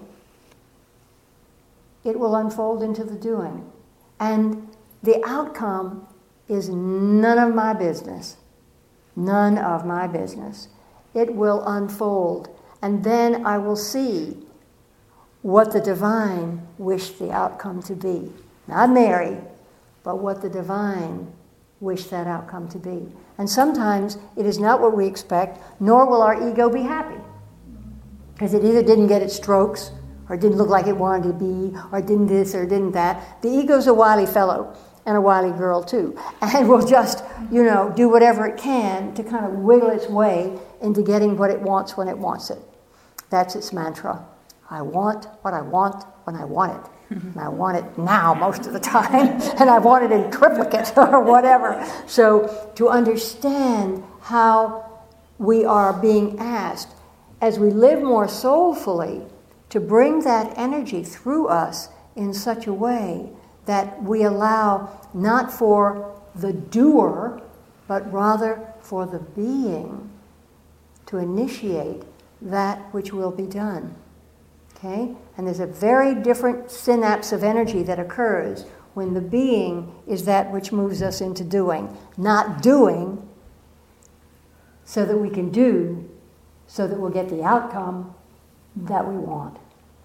it will unfold into the doing. And the outcome is none of my business. None of my business. It will unfold. And then I will see what the divine wished the outcome to be. Not Mary, but what the divine wished that outcome to be. And sometimes it is not what we expect, nor will our ego be happy. Because it either didn't get its strokes, or didn't look like it wanted to be, or didn't this, or didn't that. The ego's a wily fellow, and a wily girl too. And will just, you know, do whatever it can to kind of wiggle its way into getting what it wants when it wants it. That's its mantra. I want what I want when I want it. And I want it now most of the time, and I want it in triplicate or whatever. So to understand how we are being asked, as we live more soulfully, to bring that energy through us in such a way that we allow not for the doer, but rather for the being to initiate that which will be done. Okay? And there's a very different synapse of energy that occurs when the being is that which moves us into doing. Not doing so that we can do, so that we'll get the outcome that we want.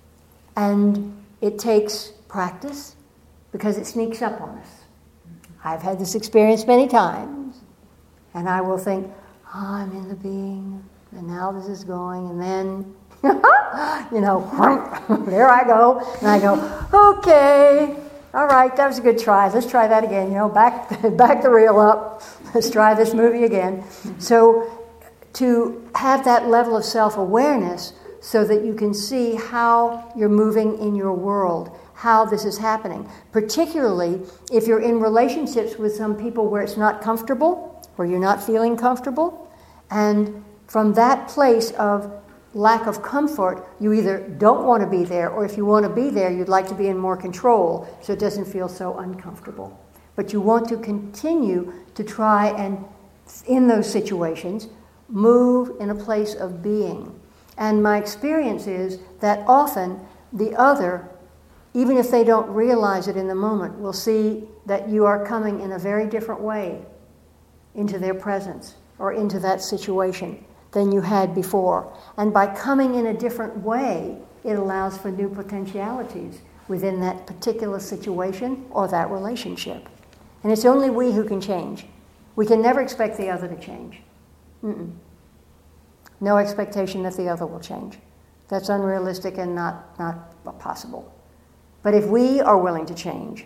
And it takes practice because it sneaks up on us. I've had this experience many times, and I will think, oh, I'm in the being, and now this is going, and then you know, there I go. And I go, okay, all right, that was a good try. Let's try that again. You know, back back the reel up. Let's try this movie again. So to have that level of self-awareness so that you can see how you're moving in your world, how this is happening. Particularly if you're in relationships with some people where it's not comfortable, where you're not feeling comfortable. And from that place of lack of comfort, you either don't want to be there, or if you want to be there, you'd like to be in more control so it doesn't feel so uncomfortable. But you want to continue to try and, in those situations, move in a place of being. And my experience is that often the other, even if they don't realize it in the moment, will see that you are coming in a very different way into their presence or into that situation than you had before. And by coming in a different way, it allows for new potentialities within that particular situation or that relationship. And it's only we who can change. We can never expect the other to change. Mm-mm. No expectation that the other will change. That's unrealistic and not, not possible. But if we are willing to change,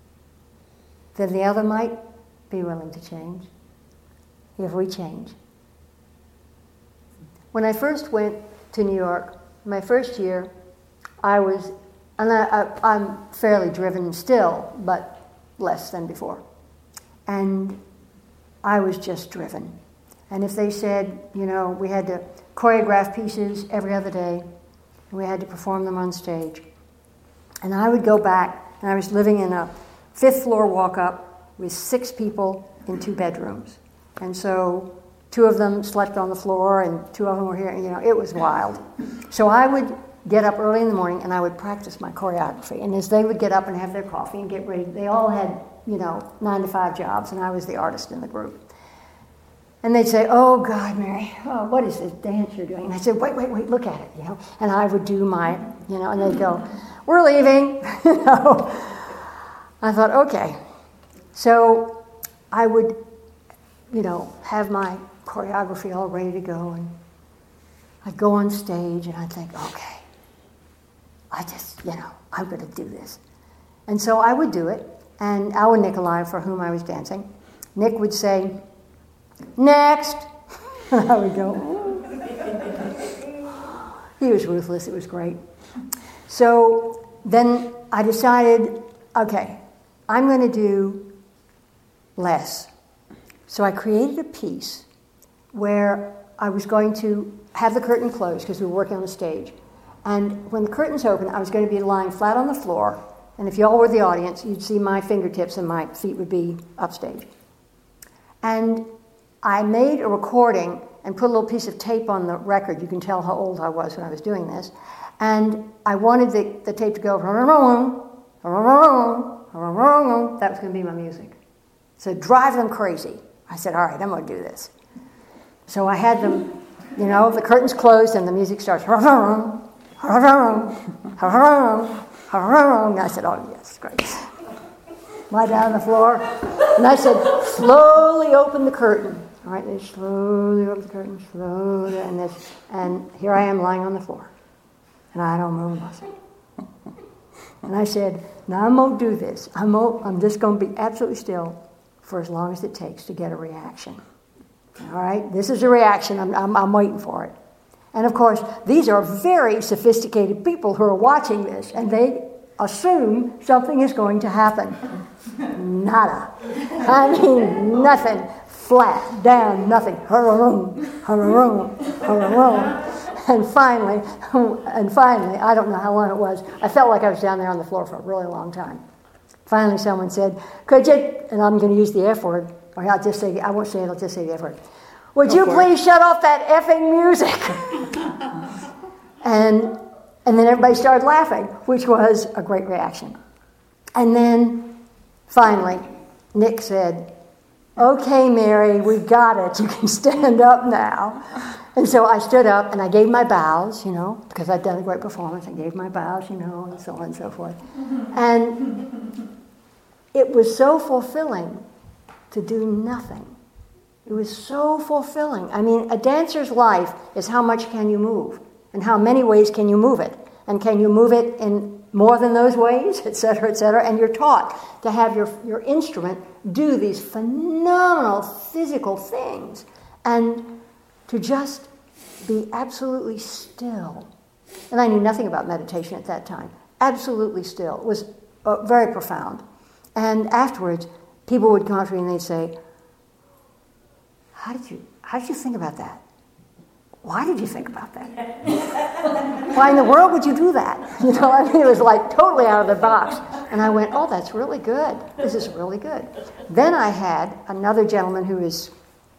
then the other might be willing to change if we change. When I first went to New York, my first year, I was, and I, I, I'm fairly driven still, but less than before. And I was just driven. And if they said, you know, we had to choreograph pieces every other day, and we had to perform them on stage. And I would go back, and I was living in a fifth floor walk-up with six people in two bedrooms. And so two of them slept on the floor, and two of them were here. You know, it was wild. So I would get up early in the morning, and I would practice my choreography. And as they would get up and have their coffee and get ready, they all had, you know, nine to five jobs, and I was the artist in the group. And they'd say, oh, God, Mary, oh, what is this dance you're doing? And I'd say, wait, wait, wait, look at it, you know. And I would do my, you know, and they'd go, we're leaving, you know. I thought, okay. So I would, you know, have my choreography all ready to go, and I'd go on stage, and I'd think, okay, I just, you know, I'm going to do this. And so I would do it, and our Nikolai, for whom I was dancing, Nick would say, next. I would go, he was ruthless, it was great. So then I decided, okay, I'm going to do less. So I created a piece where I was going to have the curtain closed because we were working on the stage. And when the curtains opened, I was going to be lying flat on the floor. And if y'all were the audience, you'd see my fingertips and my feet would be upstage. And I made a recording and put a little piece of tape on the record. You can tell how old I was when I was doing this. And I wanted the, the tape to go, that was going to be my music. So drive them crazy. I said, all right, I'm going to do this. So I had them, you know, the curtains closed and the music starts. And I said, oh, yes, great. Lie down on the floor. And I said, slowly open the curtain. All right, they slowly open the curtain, slowly, and this, and here I am lying on the floor. And I don't move a muscle. And I said, now I'm going to do this. I'm, I'm just going to be absolutely still for as long as it takes to get a reaction. All right, this is a reaction. I'm, I'm, I'm waiting for it. And of course, these are very sophisticated people who are watching this, and they assume something is going to happen. Nada. I mean, nothing. Flat, down, nothing. Hurrah-room, hurrah-room, hurrah-room. And finally, and finally, I don't know how long it was, I felt like I was down there on the floor for a really long time. Finally, someone said, could you, and I'm going to use the F word, or I'll just say, I won't say it, I'll just say the F word. Would you please shut off that effing music? and and then everybody started laughing, which was a great reaction. And then, finally, Nick said, okay, Mary, we got it. You can stand up now. And so I stood up and I gave my bows, you know, because I'd done a great performance. I gave my bows, you know, and so on and so forth. And it was so fulfilling to do nothing. It was so fulfilling. I mean, a dancer's life is how much can you move, and how many ways can you move it, and can you move it in more than those ways, et cetera, et cetera. And you're taught to have your, your instrument do these phenomenal physical things, and to just be absolutely still. And I knew nothing about meditation at that time. Absolutely still. It was uh, very profound. And afterwards, people would come up to me and they'd say, How did you how did you think about that? Why did you think about that? Why in the world would you do that? You know, I mean, it was like totally out of the box. And I went, oh, that's really good. This is really good. Then I had another gentleman who was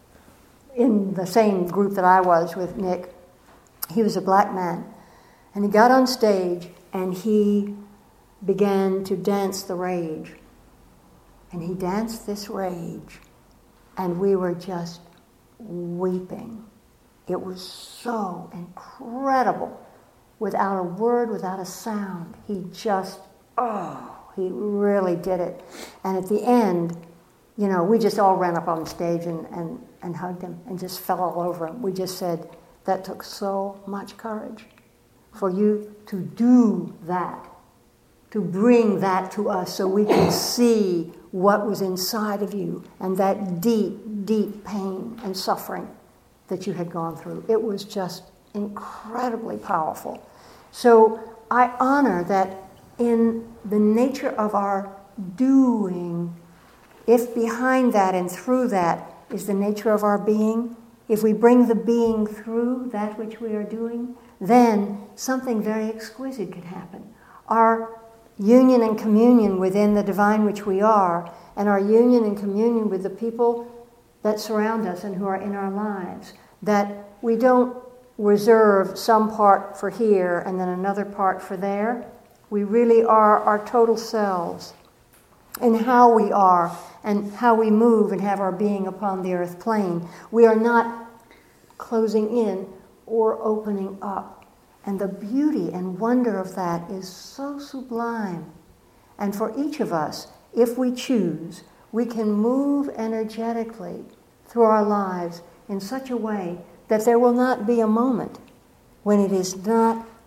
in the same group that I was with Nick. He was a black man. And he got on stage and he began to dance the rage. And he danced this rage. And we were just weeping. It was so incredible. Without a word, without a sound. He just, oh, he really did it. And at the end, you know, we just all ran up on stage and, and, and hugged him and just fell all over him. We just said, that took so much courage for you to do that, to bring that to us so we can see what was inside of you and that deep, deep pain and suffering that you had gone through. It was just incredibly powerful. So I honor that in the nature of our doing, if behind that and through that is the nature of our being, if we bring the being through that which we are doing, then something very exquisite can happen. Our union and communion within the divine which we are, and our union and communion with the people that surround us and who are in our lives, that we don't reserve some part for here and then another part for there. We really are our total selves in how we are and how we move and have our being upon the earth plane. We are not closing in or opening up. And the beauty and wonder of that is so sublime. And for each of us, if we choose, we can move energetically through our lives in such a way that there will not be a moment when it is not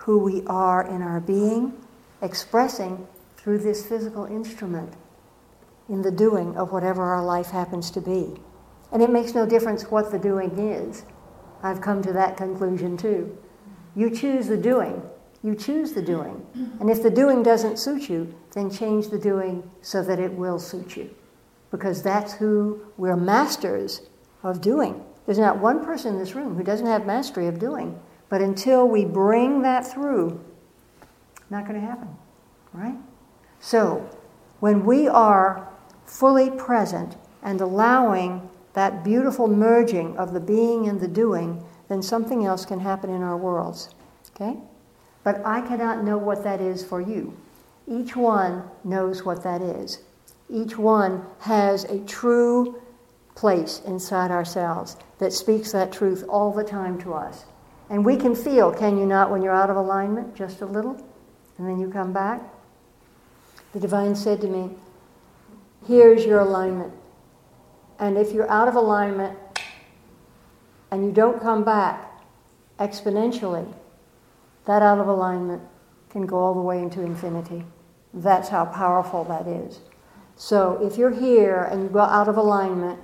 who we are in our being, expressing through this physical instrument in the doing of whatever our life happens to be. And it makes no difference what the doing is. I've come to that conclusion too. You choose the doing. You choose the doing. And if the doing doesn't suit you, then change the doing so that it will suit you. Because that's who we're masters of doing. There's not one person in this room who doesn't have mastery of doing. But until we bring that through, not going to happen, right? So, when we are fully present and allowing that beautiful merging of the being and the doing, then something else can happen in our worlds, okay? But I cannot know what that is for you. Each one knows what that is. Each one has a true place inside ourselves that speaks that truth all the time to us. And we can feel, can you not, when you're out of alignment, just a little, and then you come back? The Divine said to me, here's your alignment. And if you're out of alignment and you don't come back exponentially, that out of alignment can go all the way into infinity. That's how powerful that is. So if you're here and you go out of alignment,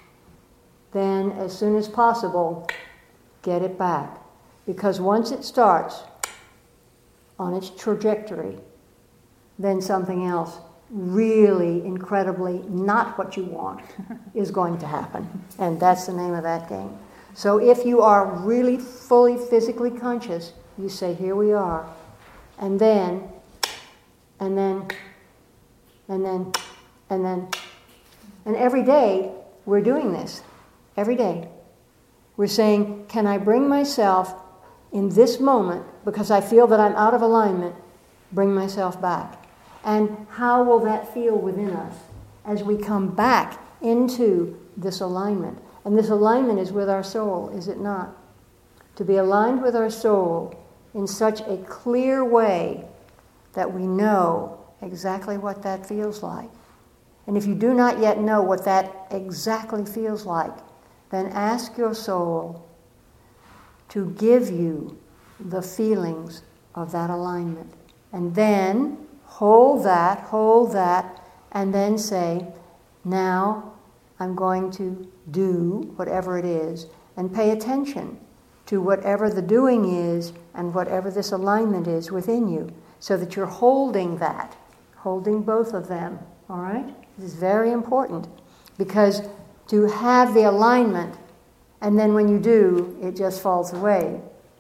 then as soon as possible, get it back. Because once it starts on its trajectory, then something else really incredibly not what you want is going to happen. And that's the name of that game. So if you are really fully physically conscious, you say, here we are. And then, and then, and then, and then. And every day we're doing this. Every day. We're saying, can I bring myself in this moment, because I feel that I'm out of alignment, bring myself back? And how will that feel within us as we come back into this alignment? And this alignment is with our soul, is it not? To be aligned with our soul in such a clear way that we know exactly what that feels like. And if you do not yet know what that exactly feels like, then ask your soul to give you the feelings of that alignment. And then hold that, hold that, and then say, now I'm going to do whatever it is, and pay attention to whatever the doing is and whatever this alignment is within you, so that you're holding that, holding both of them, all right? This is very important, because to have the alignment, and then when you do, it just falls away.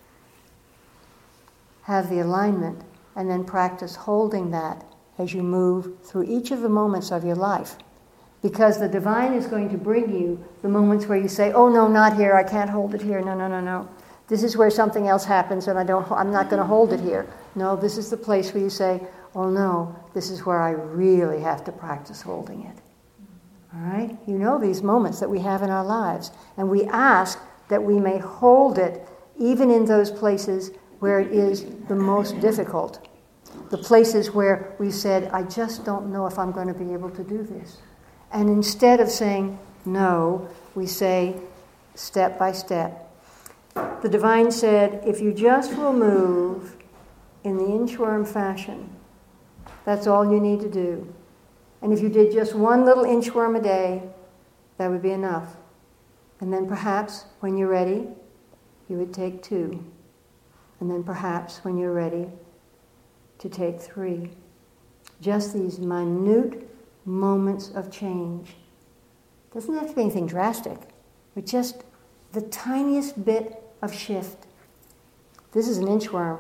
Have the alignment, and then practice holding that as you move through each of the moments of your life. Because the Divine is going to bring you the moments where you say, oh no, not here, I can't hold it here, no, no, no, no. This is where something else happens and I don't, I'm not going to hold it here. No, this is the place where you say, oh no, this is where I really have to practice holding it. All right? You know these moments that we have in our lives. And we ask that we may hold it even in those places where it is the most difficult. The places where we said, I just don't know if I'm going to be able to do this. And instead of saying no, we say step by step. The Divine said, if you just will move in the inchworm fashion, that's all you need to do. And if you did just one little inchworm a day, that would be enough. And then perhaps when you're ready, you would take two. And then perhaps when you're ready, to take three. Just these minute moments of change. Doesn't have to be anything drastic, but just the tiniest bit of shift. This is an inchworm.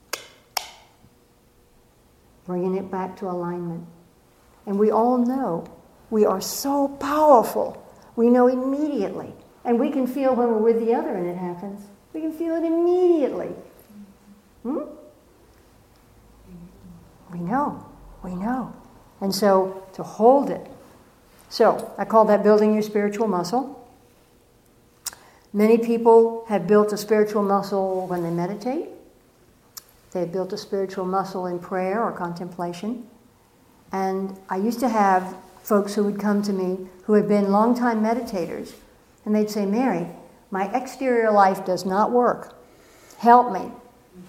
Bringing it back to alignment. And we all know we are so powerful. We know immediately. And we can feel when we're with the other and it happens. We can feel it immediately. Hmm? We know. We know. And so, to hold it. So, I call that building your spiritual muscle. Many people have built a spiritual muscle when they meditate. They've built a spiritual muscle in prayer or contemplation. And I used to have folks who would come to me who had been longtime meditators. And they'd say, Mary, my exterior life does not work. Help me.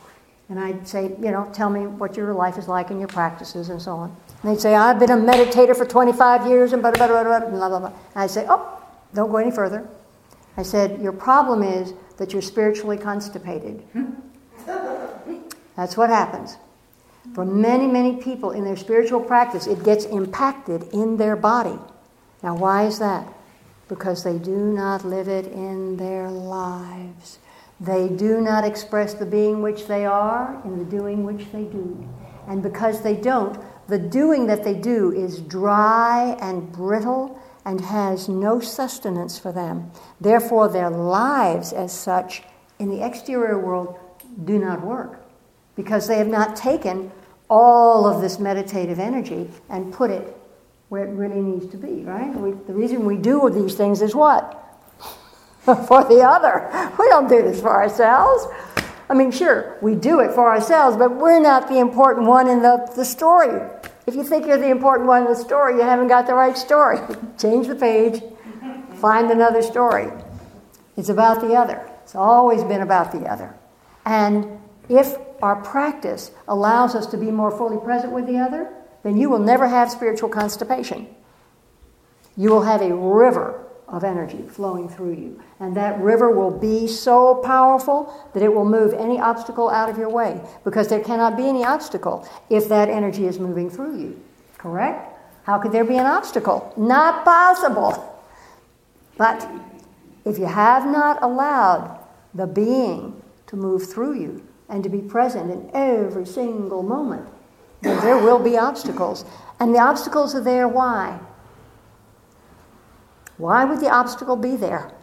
And I'd say, you know, tell me what your life is like and your practices and so on. And they'd say, I've been a meditator for twenty-five years and blah, blah, blah, blah, blah, blah, blah. And I'd say, oh, don't go any further. I said, your problem is that you're spiritually constipated. That's what happens. For many, many people in their spiritual practice, it gets impacted in their body. Now, why is that? Because they do not live it in their lives. They do not express the being which they are in the doing which they do. And because they don't, the doing that they do is dry and brittle and has no sustenance for them. Therefore, their lives as such in the exterior world do not work because they have not taken all of this meditative energy and put it where it really needs to be, right? We, the reason we do these things is what? For the other. We don't do this for ourselves. I mean, sure, we do it for ourselves, but we're not the important one in the, the story. If you think you're the important one in the story, you haven't got the right story. Change the page, find another story. It's about the other. It's always been about the other. And if our practice allows us to be more fully present with the other, then you will never have spiritual constipation. You will have a river of energy flowing through you. And that river will be so powerful that it will move any obstacle out of your way, because there cannot be any obstacle if that energy is moving through you. Correct? How could there be an obstacle? Not possible. But if you have not allowed the being to move through you and to be present in every single moment, then there will be obstacles. And the obstacles are there, why? Why would the obstacle be there?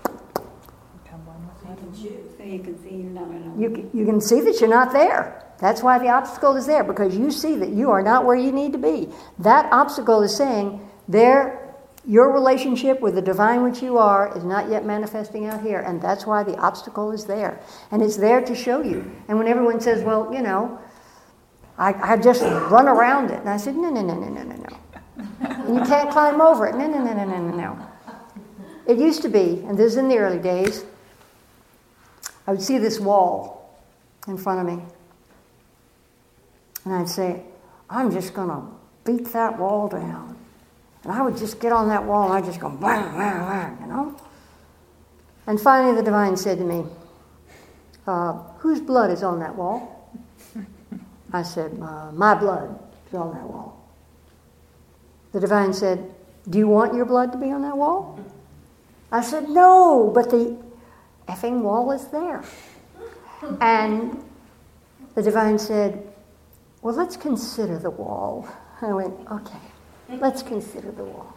So you can see you're not alone. You, you can see that you're not there. That's why the obstacle is there, because you see that you are not where you need to be. That obstacle is saying there, your relationship with the divine which you are is not yet manifesting out here, and that's why the obstacle is there. And it's there to show you. And when everyone says, well, you know, I, I just run around it. And I said, no, no, no, no, no, no, no. And you can't climb over it. No, no, no, no, no, no, no. It used to be, and this is in the early days, I would see this wall in front of me. And I'd say, I'm just going to beat that wall down. And I would just get on that wall and I'd just go, bang, bang, bang, you know? And finally the divine said to me, uh, whose blood is on that wall? I said, uh, my blood is on that wall. The divine said, do you want your blood to be on that wall? I said, no, but the effing wall is there. And the divine said, well, let's consider the wall. I went, okay, let's consider the wall.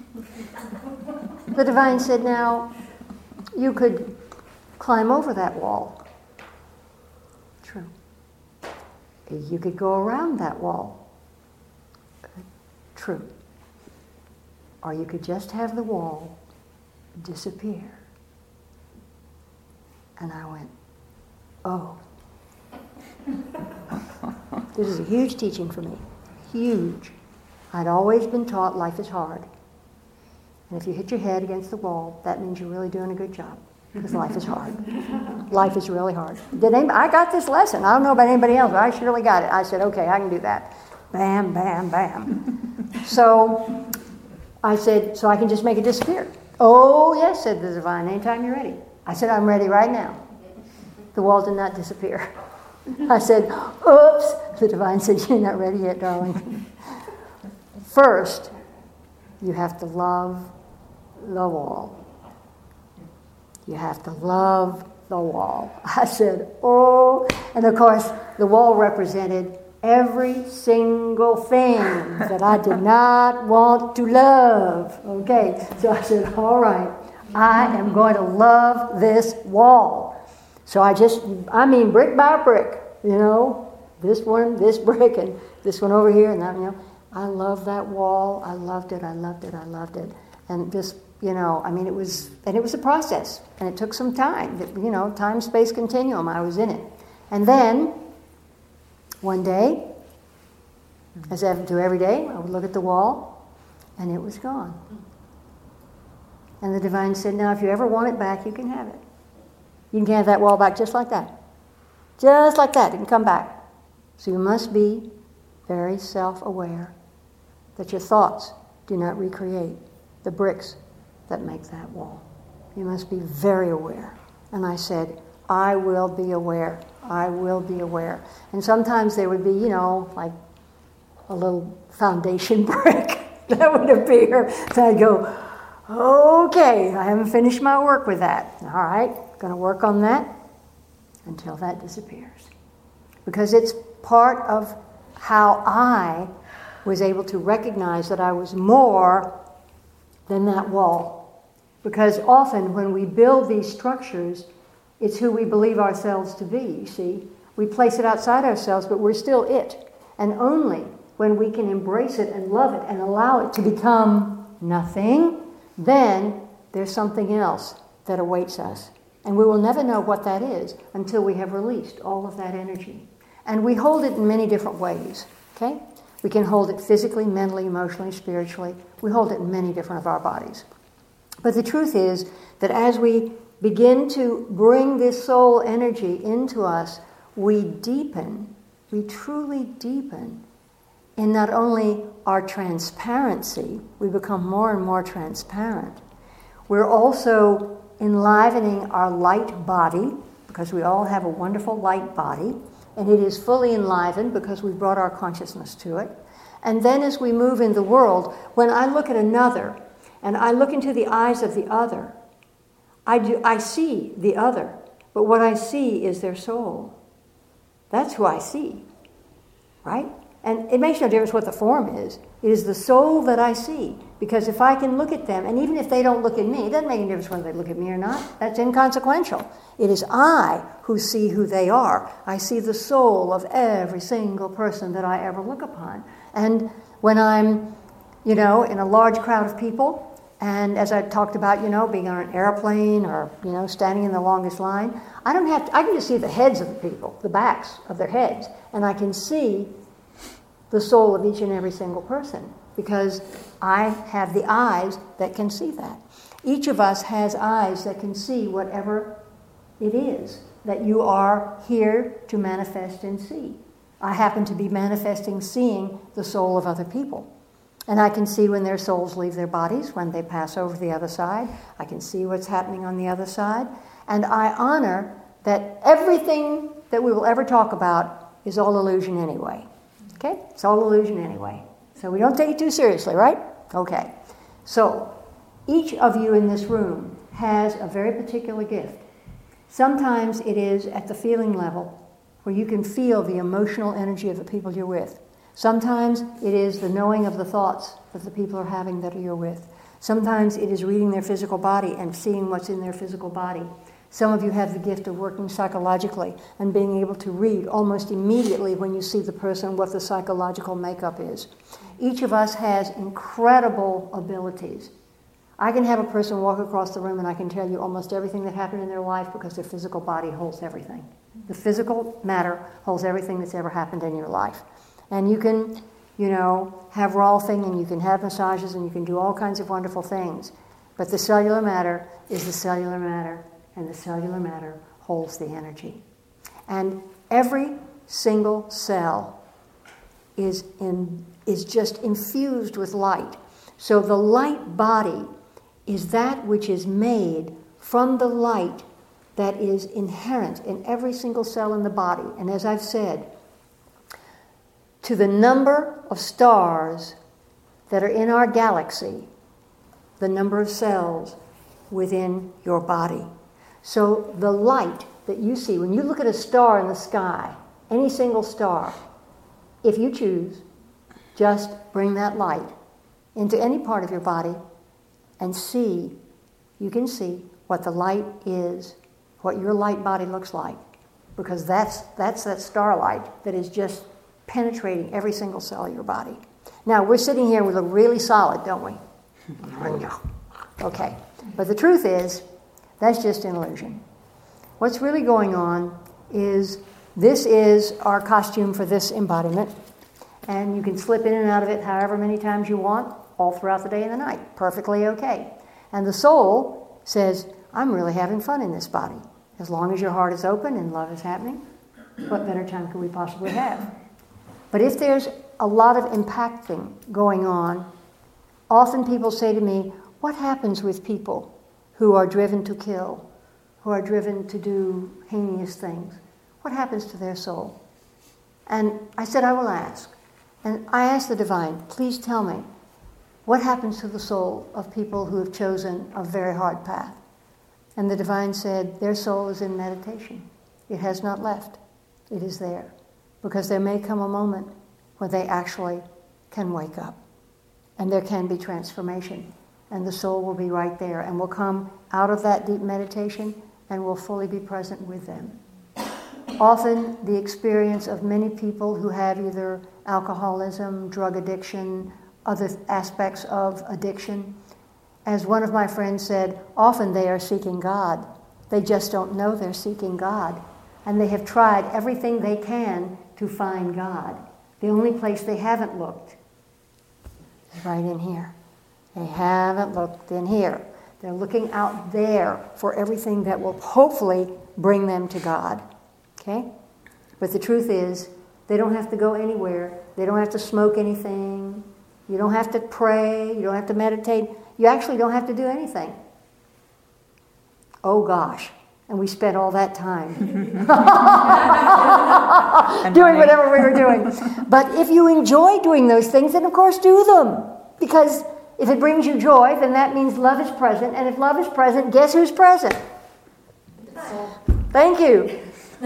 The divine said, now, you could climb over that wall. True. You could go around that wall. True. Or you could just have the wall disappear. And I went, oh. This is a huge teaching for me. Huge. I'd always been taught life is hard. And if you hit your head against the wall, that means you're really doing a good job. Because life is hard. Life is really hard. Did anybody, I got this lesson. I don't know about anybody else, but I surely got it. I said, okay, I can do that. Bam, bam, bam. So I said, so I can just make it disappear. Oh, yes, said the divine, anytime you're ready. I said, I'm ready right now. The wall did not disappear. I said, oops. The divine said, you're not ready yet, darling. First, you have to love the wall. You have to love the wall. I said, oh. And of course, the wall represented every single thing that I did not want to love. Okay, so I said, all right, I am going to love this wall. So I just, I mean brick by brick, you know, this one, this brick, and this one over here, and that, you know. I love that wall. I loved it, I loved it, I loved it. And just, you know, I mean, it was, and it was a process, and it took some time, you know, time, space, continuum, I was in it. And then, one day, as I do every day, I would look at the wall, and it was gone. And the divine said, now, if you ever want it back, you can have it. You can have that wall back just like that. Just like that, it can come back. So you must be very self-aware that your thoughts do not recreate the bricks that make that wall. You must be very aware. And I said, I will be aware. I will be aware. And sometimes there would be, you know, like a little foundation brick that would appear. So I'd go, okay, I haven't finished my work with that. All right, going to work on that until that disappears. Because it's part of how I was able to recognize that I was more than that wall. Because often when we build these structures, it's who we believe ourselves to be, you see. We place it outside ourselves, but we're still it. And only when we can embrace it and love it and allow it to become nothing, then there's something else that awaits us. And we will never know what that is until we have released all of that energy. And we hold it in many different ways, okay? We can hold it physically, mentally, emotionally, spiritually. We hold it in many different of our bodies. But the truth is that as we begin to bring this soul energy into us, we deepen, we truly deepen in not only our transparency, we become more and more transparent. We're also enlivening our light body, because we all have a wonderful light body, and it is fully enlivened because we brought our consciousness to it. And then as we move in the world, when I look at another, and I look into the eyes of the other, I, do, I see the other, but what I see is their soul. That's who I see, right? And it makes no difference what the form is. It is the soul that I see. Because if I can look at them, and even if they don't look at me, it doesn't make any difference whether they look at me or not. That's inconsequential. It is I who see who they are. I see the soul of every single person that I ever look upon. And when I'm, you know, in a large crowd of people, and as I talked about, you know, being on an airplane or, you know, standing in the longest line, I don't have to, I can just see the heads of the people, the backs of their heads, and I can see the soul of each and every single person because I have the eyes that can see that. Each of us has eyes that can see whatever it is that you are here to manifest and see. I happen to be manifesting, seeing the soul of other people. And I can see when their souls leave their bodies, when they pass over the other side. I can see what's happening on the other side. And I honor that everything that we will ever talk about is all illusion anyway. Okay? It's all illusion anyway. So we don't take it too seriously, right? Okay. So each of you in this room has a very particular gift. Sometimes it is at the feeling level where you can feel the emotional energy of the people you're with. Sometimes it is the knowing of the thoughts that the people are having that you're with. Sometimes it is reading their physical body and seeing what's in their physical body. Some of you have the gift of working psychologically and being able to read almost immediately when you see the person what the psychological makeup is. Each of us has incredible abilities. I can have a person walk across the room and I can tell you almost everything that happened in their life because their physical body holds everything. The physical matter holds everything that's ever happened in your life. And you can, you know, have rolfing and you can have massages and you can do all kinds of wonderful things. But the cellular matter is the cellular matter, and the cellular matter holds the energy. And every single cell is in is just infused with light. So the light body is that which is made from the light that is inherent in every single cell in the body. And as I've said, to the number of stars that are in our galaxy, the number of cells within your body. So the light that you see, when you look at a star in the sky, any single star, if you choose, just bring that light into any part of your body and see, you can see what the light is, what your light body looks like, because that's that's that starlight that is just penetrating every single cell of your body. Now, we're sitting here, we look really solid, don't we? Okay. But the truth is, that's just an illusion. What's really going on is this is our costume for this embodiment, and you can slip in and out of it however many times you want, all throughout the day and the night. Perfectly okay. And the soul says, I'm really having fun in this body. As long as your heart is open and love is happening, what better time could we possibly have? But if there's a lot of impacting going on, often people say to me, what happens with people who are driven to kill, who are driven to do heinous things? What happens to their soul? And I said, I will ask. And I asked the divine, please tell me, what happens to the soul of people who have chosen a very hard path? And the divine said, their soul is in meditation. It has not left. It is there. Because there may come a moment where they actually can wake up. And there can be transformation. And the soul will be right there and will come out of that deep meditation and will fully be present with them. Often the experience of many people who have either alcoholism, drug addiction, other aspects of addiction, as one of my friends said, often they are seeking God. They just don't know they're seeking God. And they have tried everything they can to find God. The only place they haven't looked is right in here. They haven't looked in here. They're looking out there for everything that will hopefully bring them to God. Okay? But the truth is, they don't have to go anywhere. They don't have to smoke anything. You don't have to pray. You don't have to meditate. You actually don't have to do anything. Oh gosh. And we spent all that time doing whatever we were doing. But if you enjoy doing those things, then of course do them. Because if it brings you joy, then that means love is present. And if love is present, guess who's present? Thank you.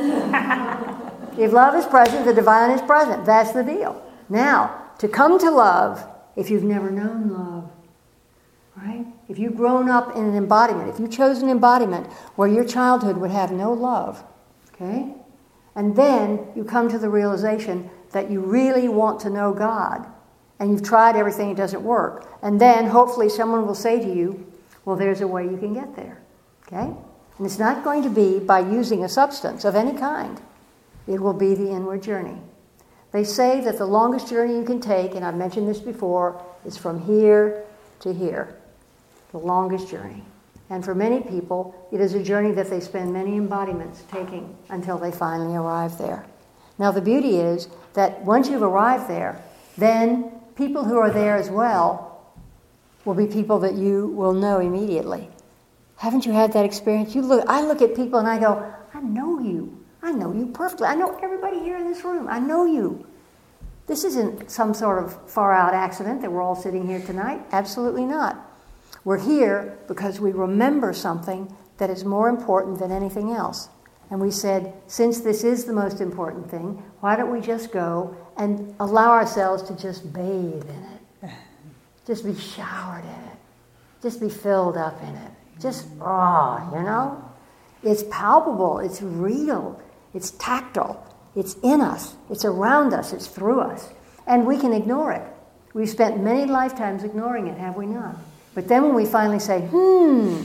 If love is present, the divine is present. That's the deal. Now, to come to love, if you've never known love, right? If you've grown up in an embodiment, if you chose an embodiment where your childhood would have no love, okay? And then you come to the realization that you really want to know God, and you've tried everything, it doesn't work. And then hopefully someone will say to you, well, there's a way you can get there, okay? And it's not going to be by using a substance of any kind. It will be the inward journey. They say that the longest journey you can take, and I've mentioned this before, is from here to here. The longest journey. And for many people, it is a journey that they spend many embodiments taking until they finally arrive there. Now the beauty is that once you've arrived there, then people who are there as well will be people that you will know immediately. Haven't you had that experience? You look. I look at people and I go, I know you. I know you perfectly. I know everybody here in this room. I know you. This isn't some sort of far-out accident that we're all sitting here tonight. Absolutely not. We're here because we remember something that is more important than anything else. And we said, since this is the most important thing, why don't we just go and allow ourselves to just bathe in it? Just be showered in it. Just be filled up in it. Just, oh, you know? It's palpable. It's real. It's tactile. It's in us. It's around us. It's through us. And we can ignore it. We've spent many lifetimes ignoring it, have we not? But then when we finally say, hmm,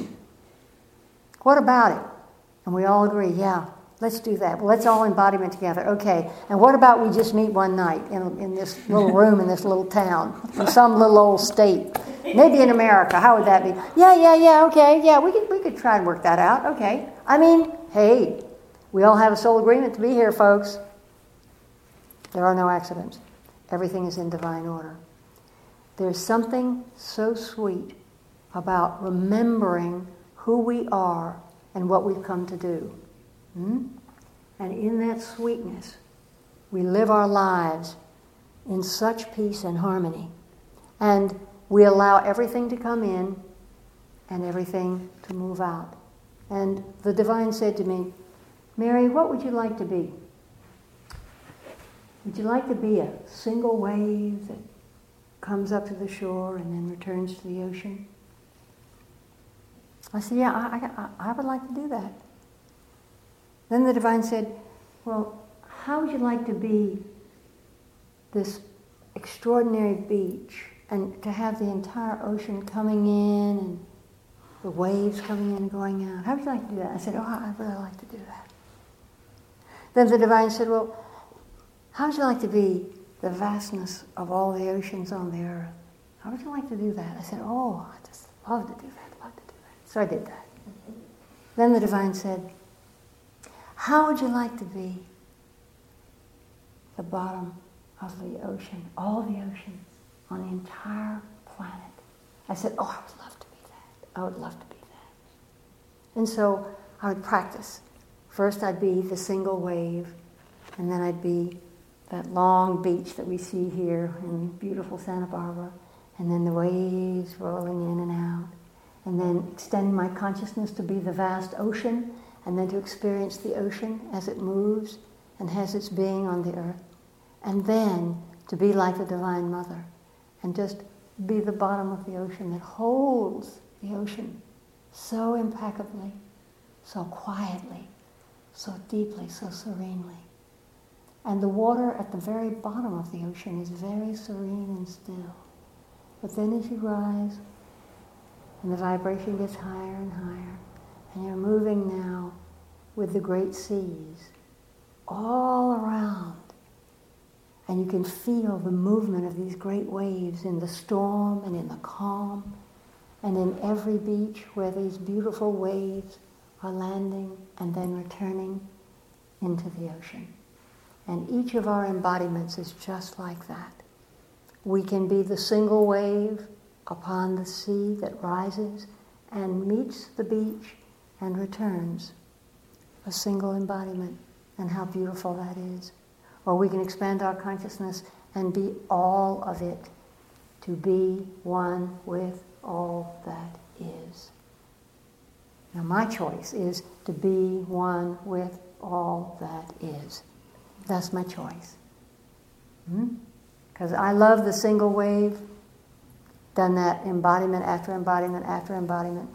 what about it? And we all agree, yeah, let's do that. Well, let's all embodiment together. Okay, and what about we just meet one night in, in this little room in this little town, in some little old state? Maybe in America. How would that be? Yeah, yeah, yeah, okay. Yeah, we could, we could try and work that out. Okay. I mean, hey, we all have a soul agreement to be here, folks. There are no accidents. Everything is in divine order. There's something so sweet about remembering who we are and what we've come to do. Hmm? And in that sweetness, we live our lives in such peace and harmony. And we allow everything to come in and everything to move out. And the divine said to me, Mary, what would you like to be? Would you like to be a single wave that comes up to the shore and then returns to the ocean? I said, yeah, I, I, I would like to do that. Then the divine said, well, how would you like to be this extraordinary beach and to have the entire ocean coming in and the waves coming in and going out? How would you like to do that? I said, oh, I'd really like to do that. Then the divine said, well, how would you like to be the vastness of all the oceans on the earth? How would you like to do that? I said, oh, I just love to do that, love to do that. So I did that. Then the divine said, how would you like to be the bottom of the ocean, all the oceans on the entire planet. I said, oh, I would love to be that. I would love to be that. And so I would practice. First I'd be the single wave, and then I'd be that long beach that we see here in beautiful Santa Barbara, and then the waves rolling in and out, and then extending my consciousness to be the vast ocean, and then to experience the ocean as it moves and has its being on the earth, and then to be like the Divine Mother, and just be the bottom of the ocean that holds the ocean so impeccably, so quietly, so deeply, so serenely. And the water at the very bottom of the ocean is very serene and still. But then as you rise, and the vibration gets higher and higher, and you're moving now with the great seas all around, and you can feel the movement of these great waves in the storm and in the calm, and in every beach where these beautiful waves are landing and then returning into the ocean. And each of our embodiments is just like that. We can be the single wave upon the sea that rises and meets the beach and returns. A single embodiment, and how beautiful that is. Or we can expand our consciousness and be all of it, to be one with all that is. Now my choice is to be one with all that is. That's my choice. Because hmm? I love the single wave, done that embodiment after embodiment after embodiment.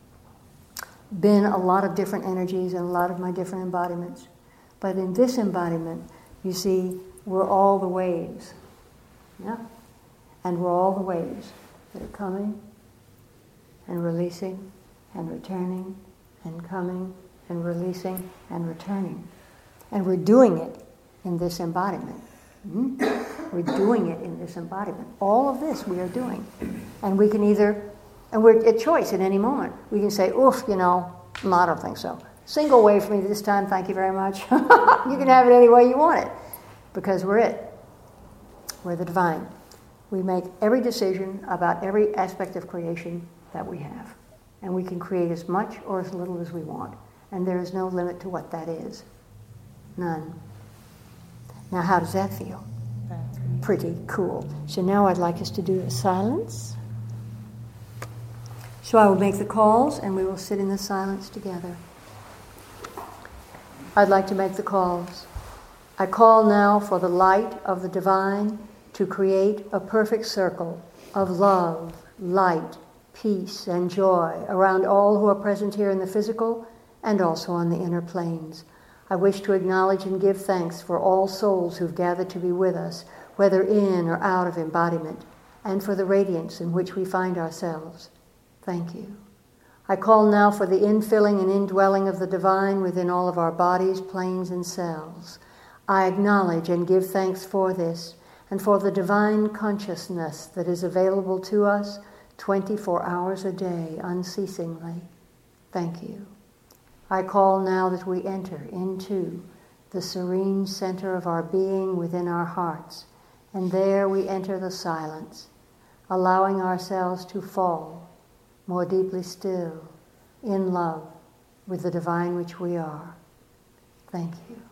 Been a lot of different energies and a lot of my different embodiments. But in this embodiment, you see, we're all the waves. Yeah? And we're all the waves that are coming and releasing and returning and coming and releasing and returning. And we're doing it in this embodiment. Mm-hmm. We're doing it in this embodiment. All of this we are doing. And we can either, and we're at choice at any moment. We can say, oof, you know, I don't think so. Single wave for me this time, thank you very much. You can have it any way you want it. Because we're it. We're the divine. We make every decision about every aspect of creation that we have. And we can create as much or as little as we want. And there is no limit to what that is. None. Now, how does that feel? Pretty cool. So now I'd like us to do a silence. So I will make the calls and we will sit in the silence together. I'd like to make the calls. I call now for the light of the divine to create a perfect circle of love, light, peace, and joy around all who are present here in the physical and also on the inner planes. I wish to acknowledge and give thanks for all souls who've gathered to be with us, whether in or out of embodiment, and for the radiance in which we find ourselves. Thank you. I call now for the infilling and indwelling of the divine within all of our bodies, planes, and cells. I acknowledge and give thanks for this, and for the divine consciousness that is available to us twenty-four hours a day, unceasingly. Thank you. I call now that we enter into the serene center of our being within our hearts, and there we enter the silence, allowing ourselves to fall more deeply still in love with the divine which we are. Thank you.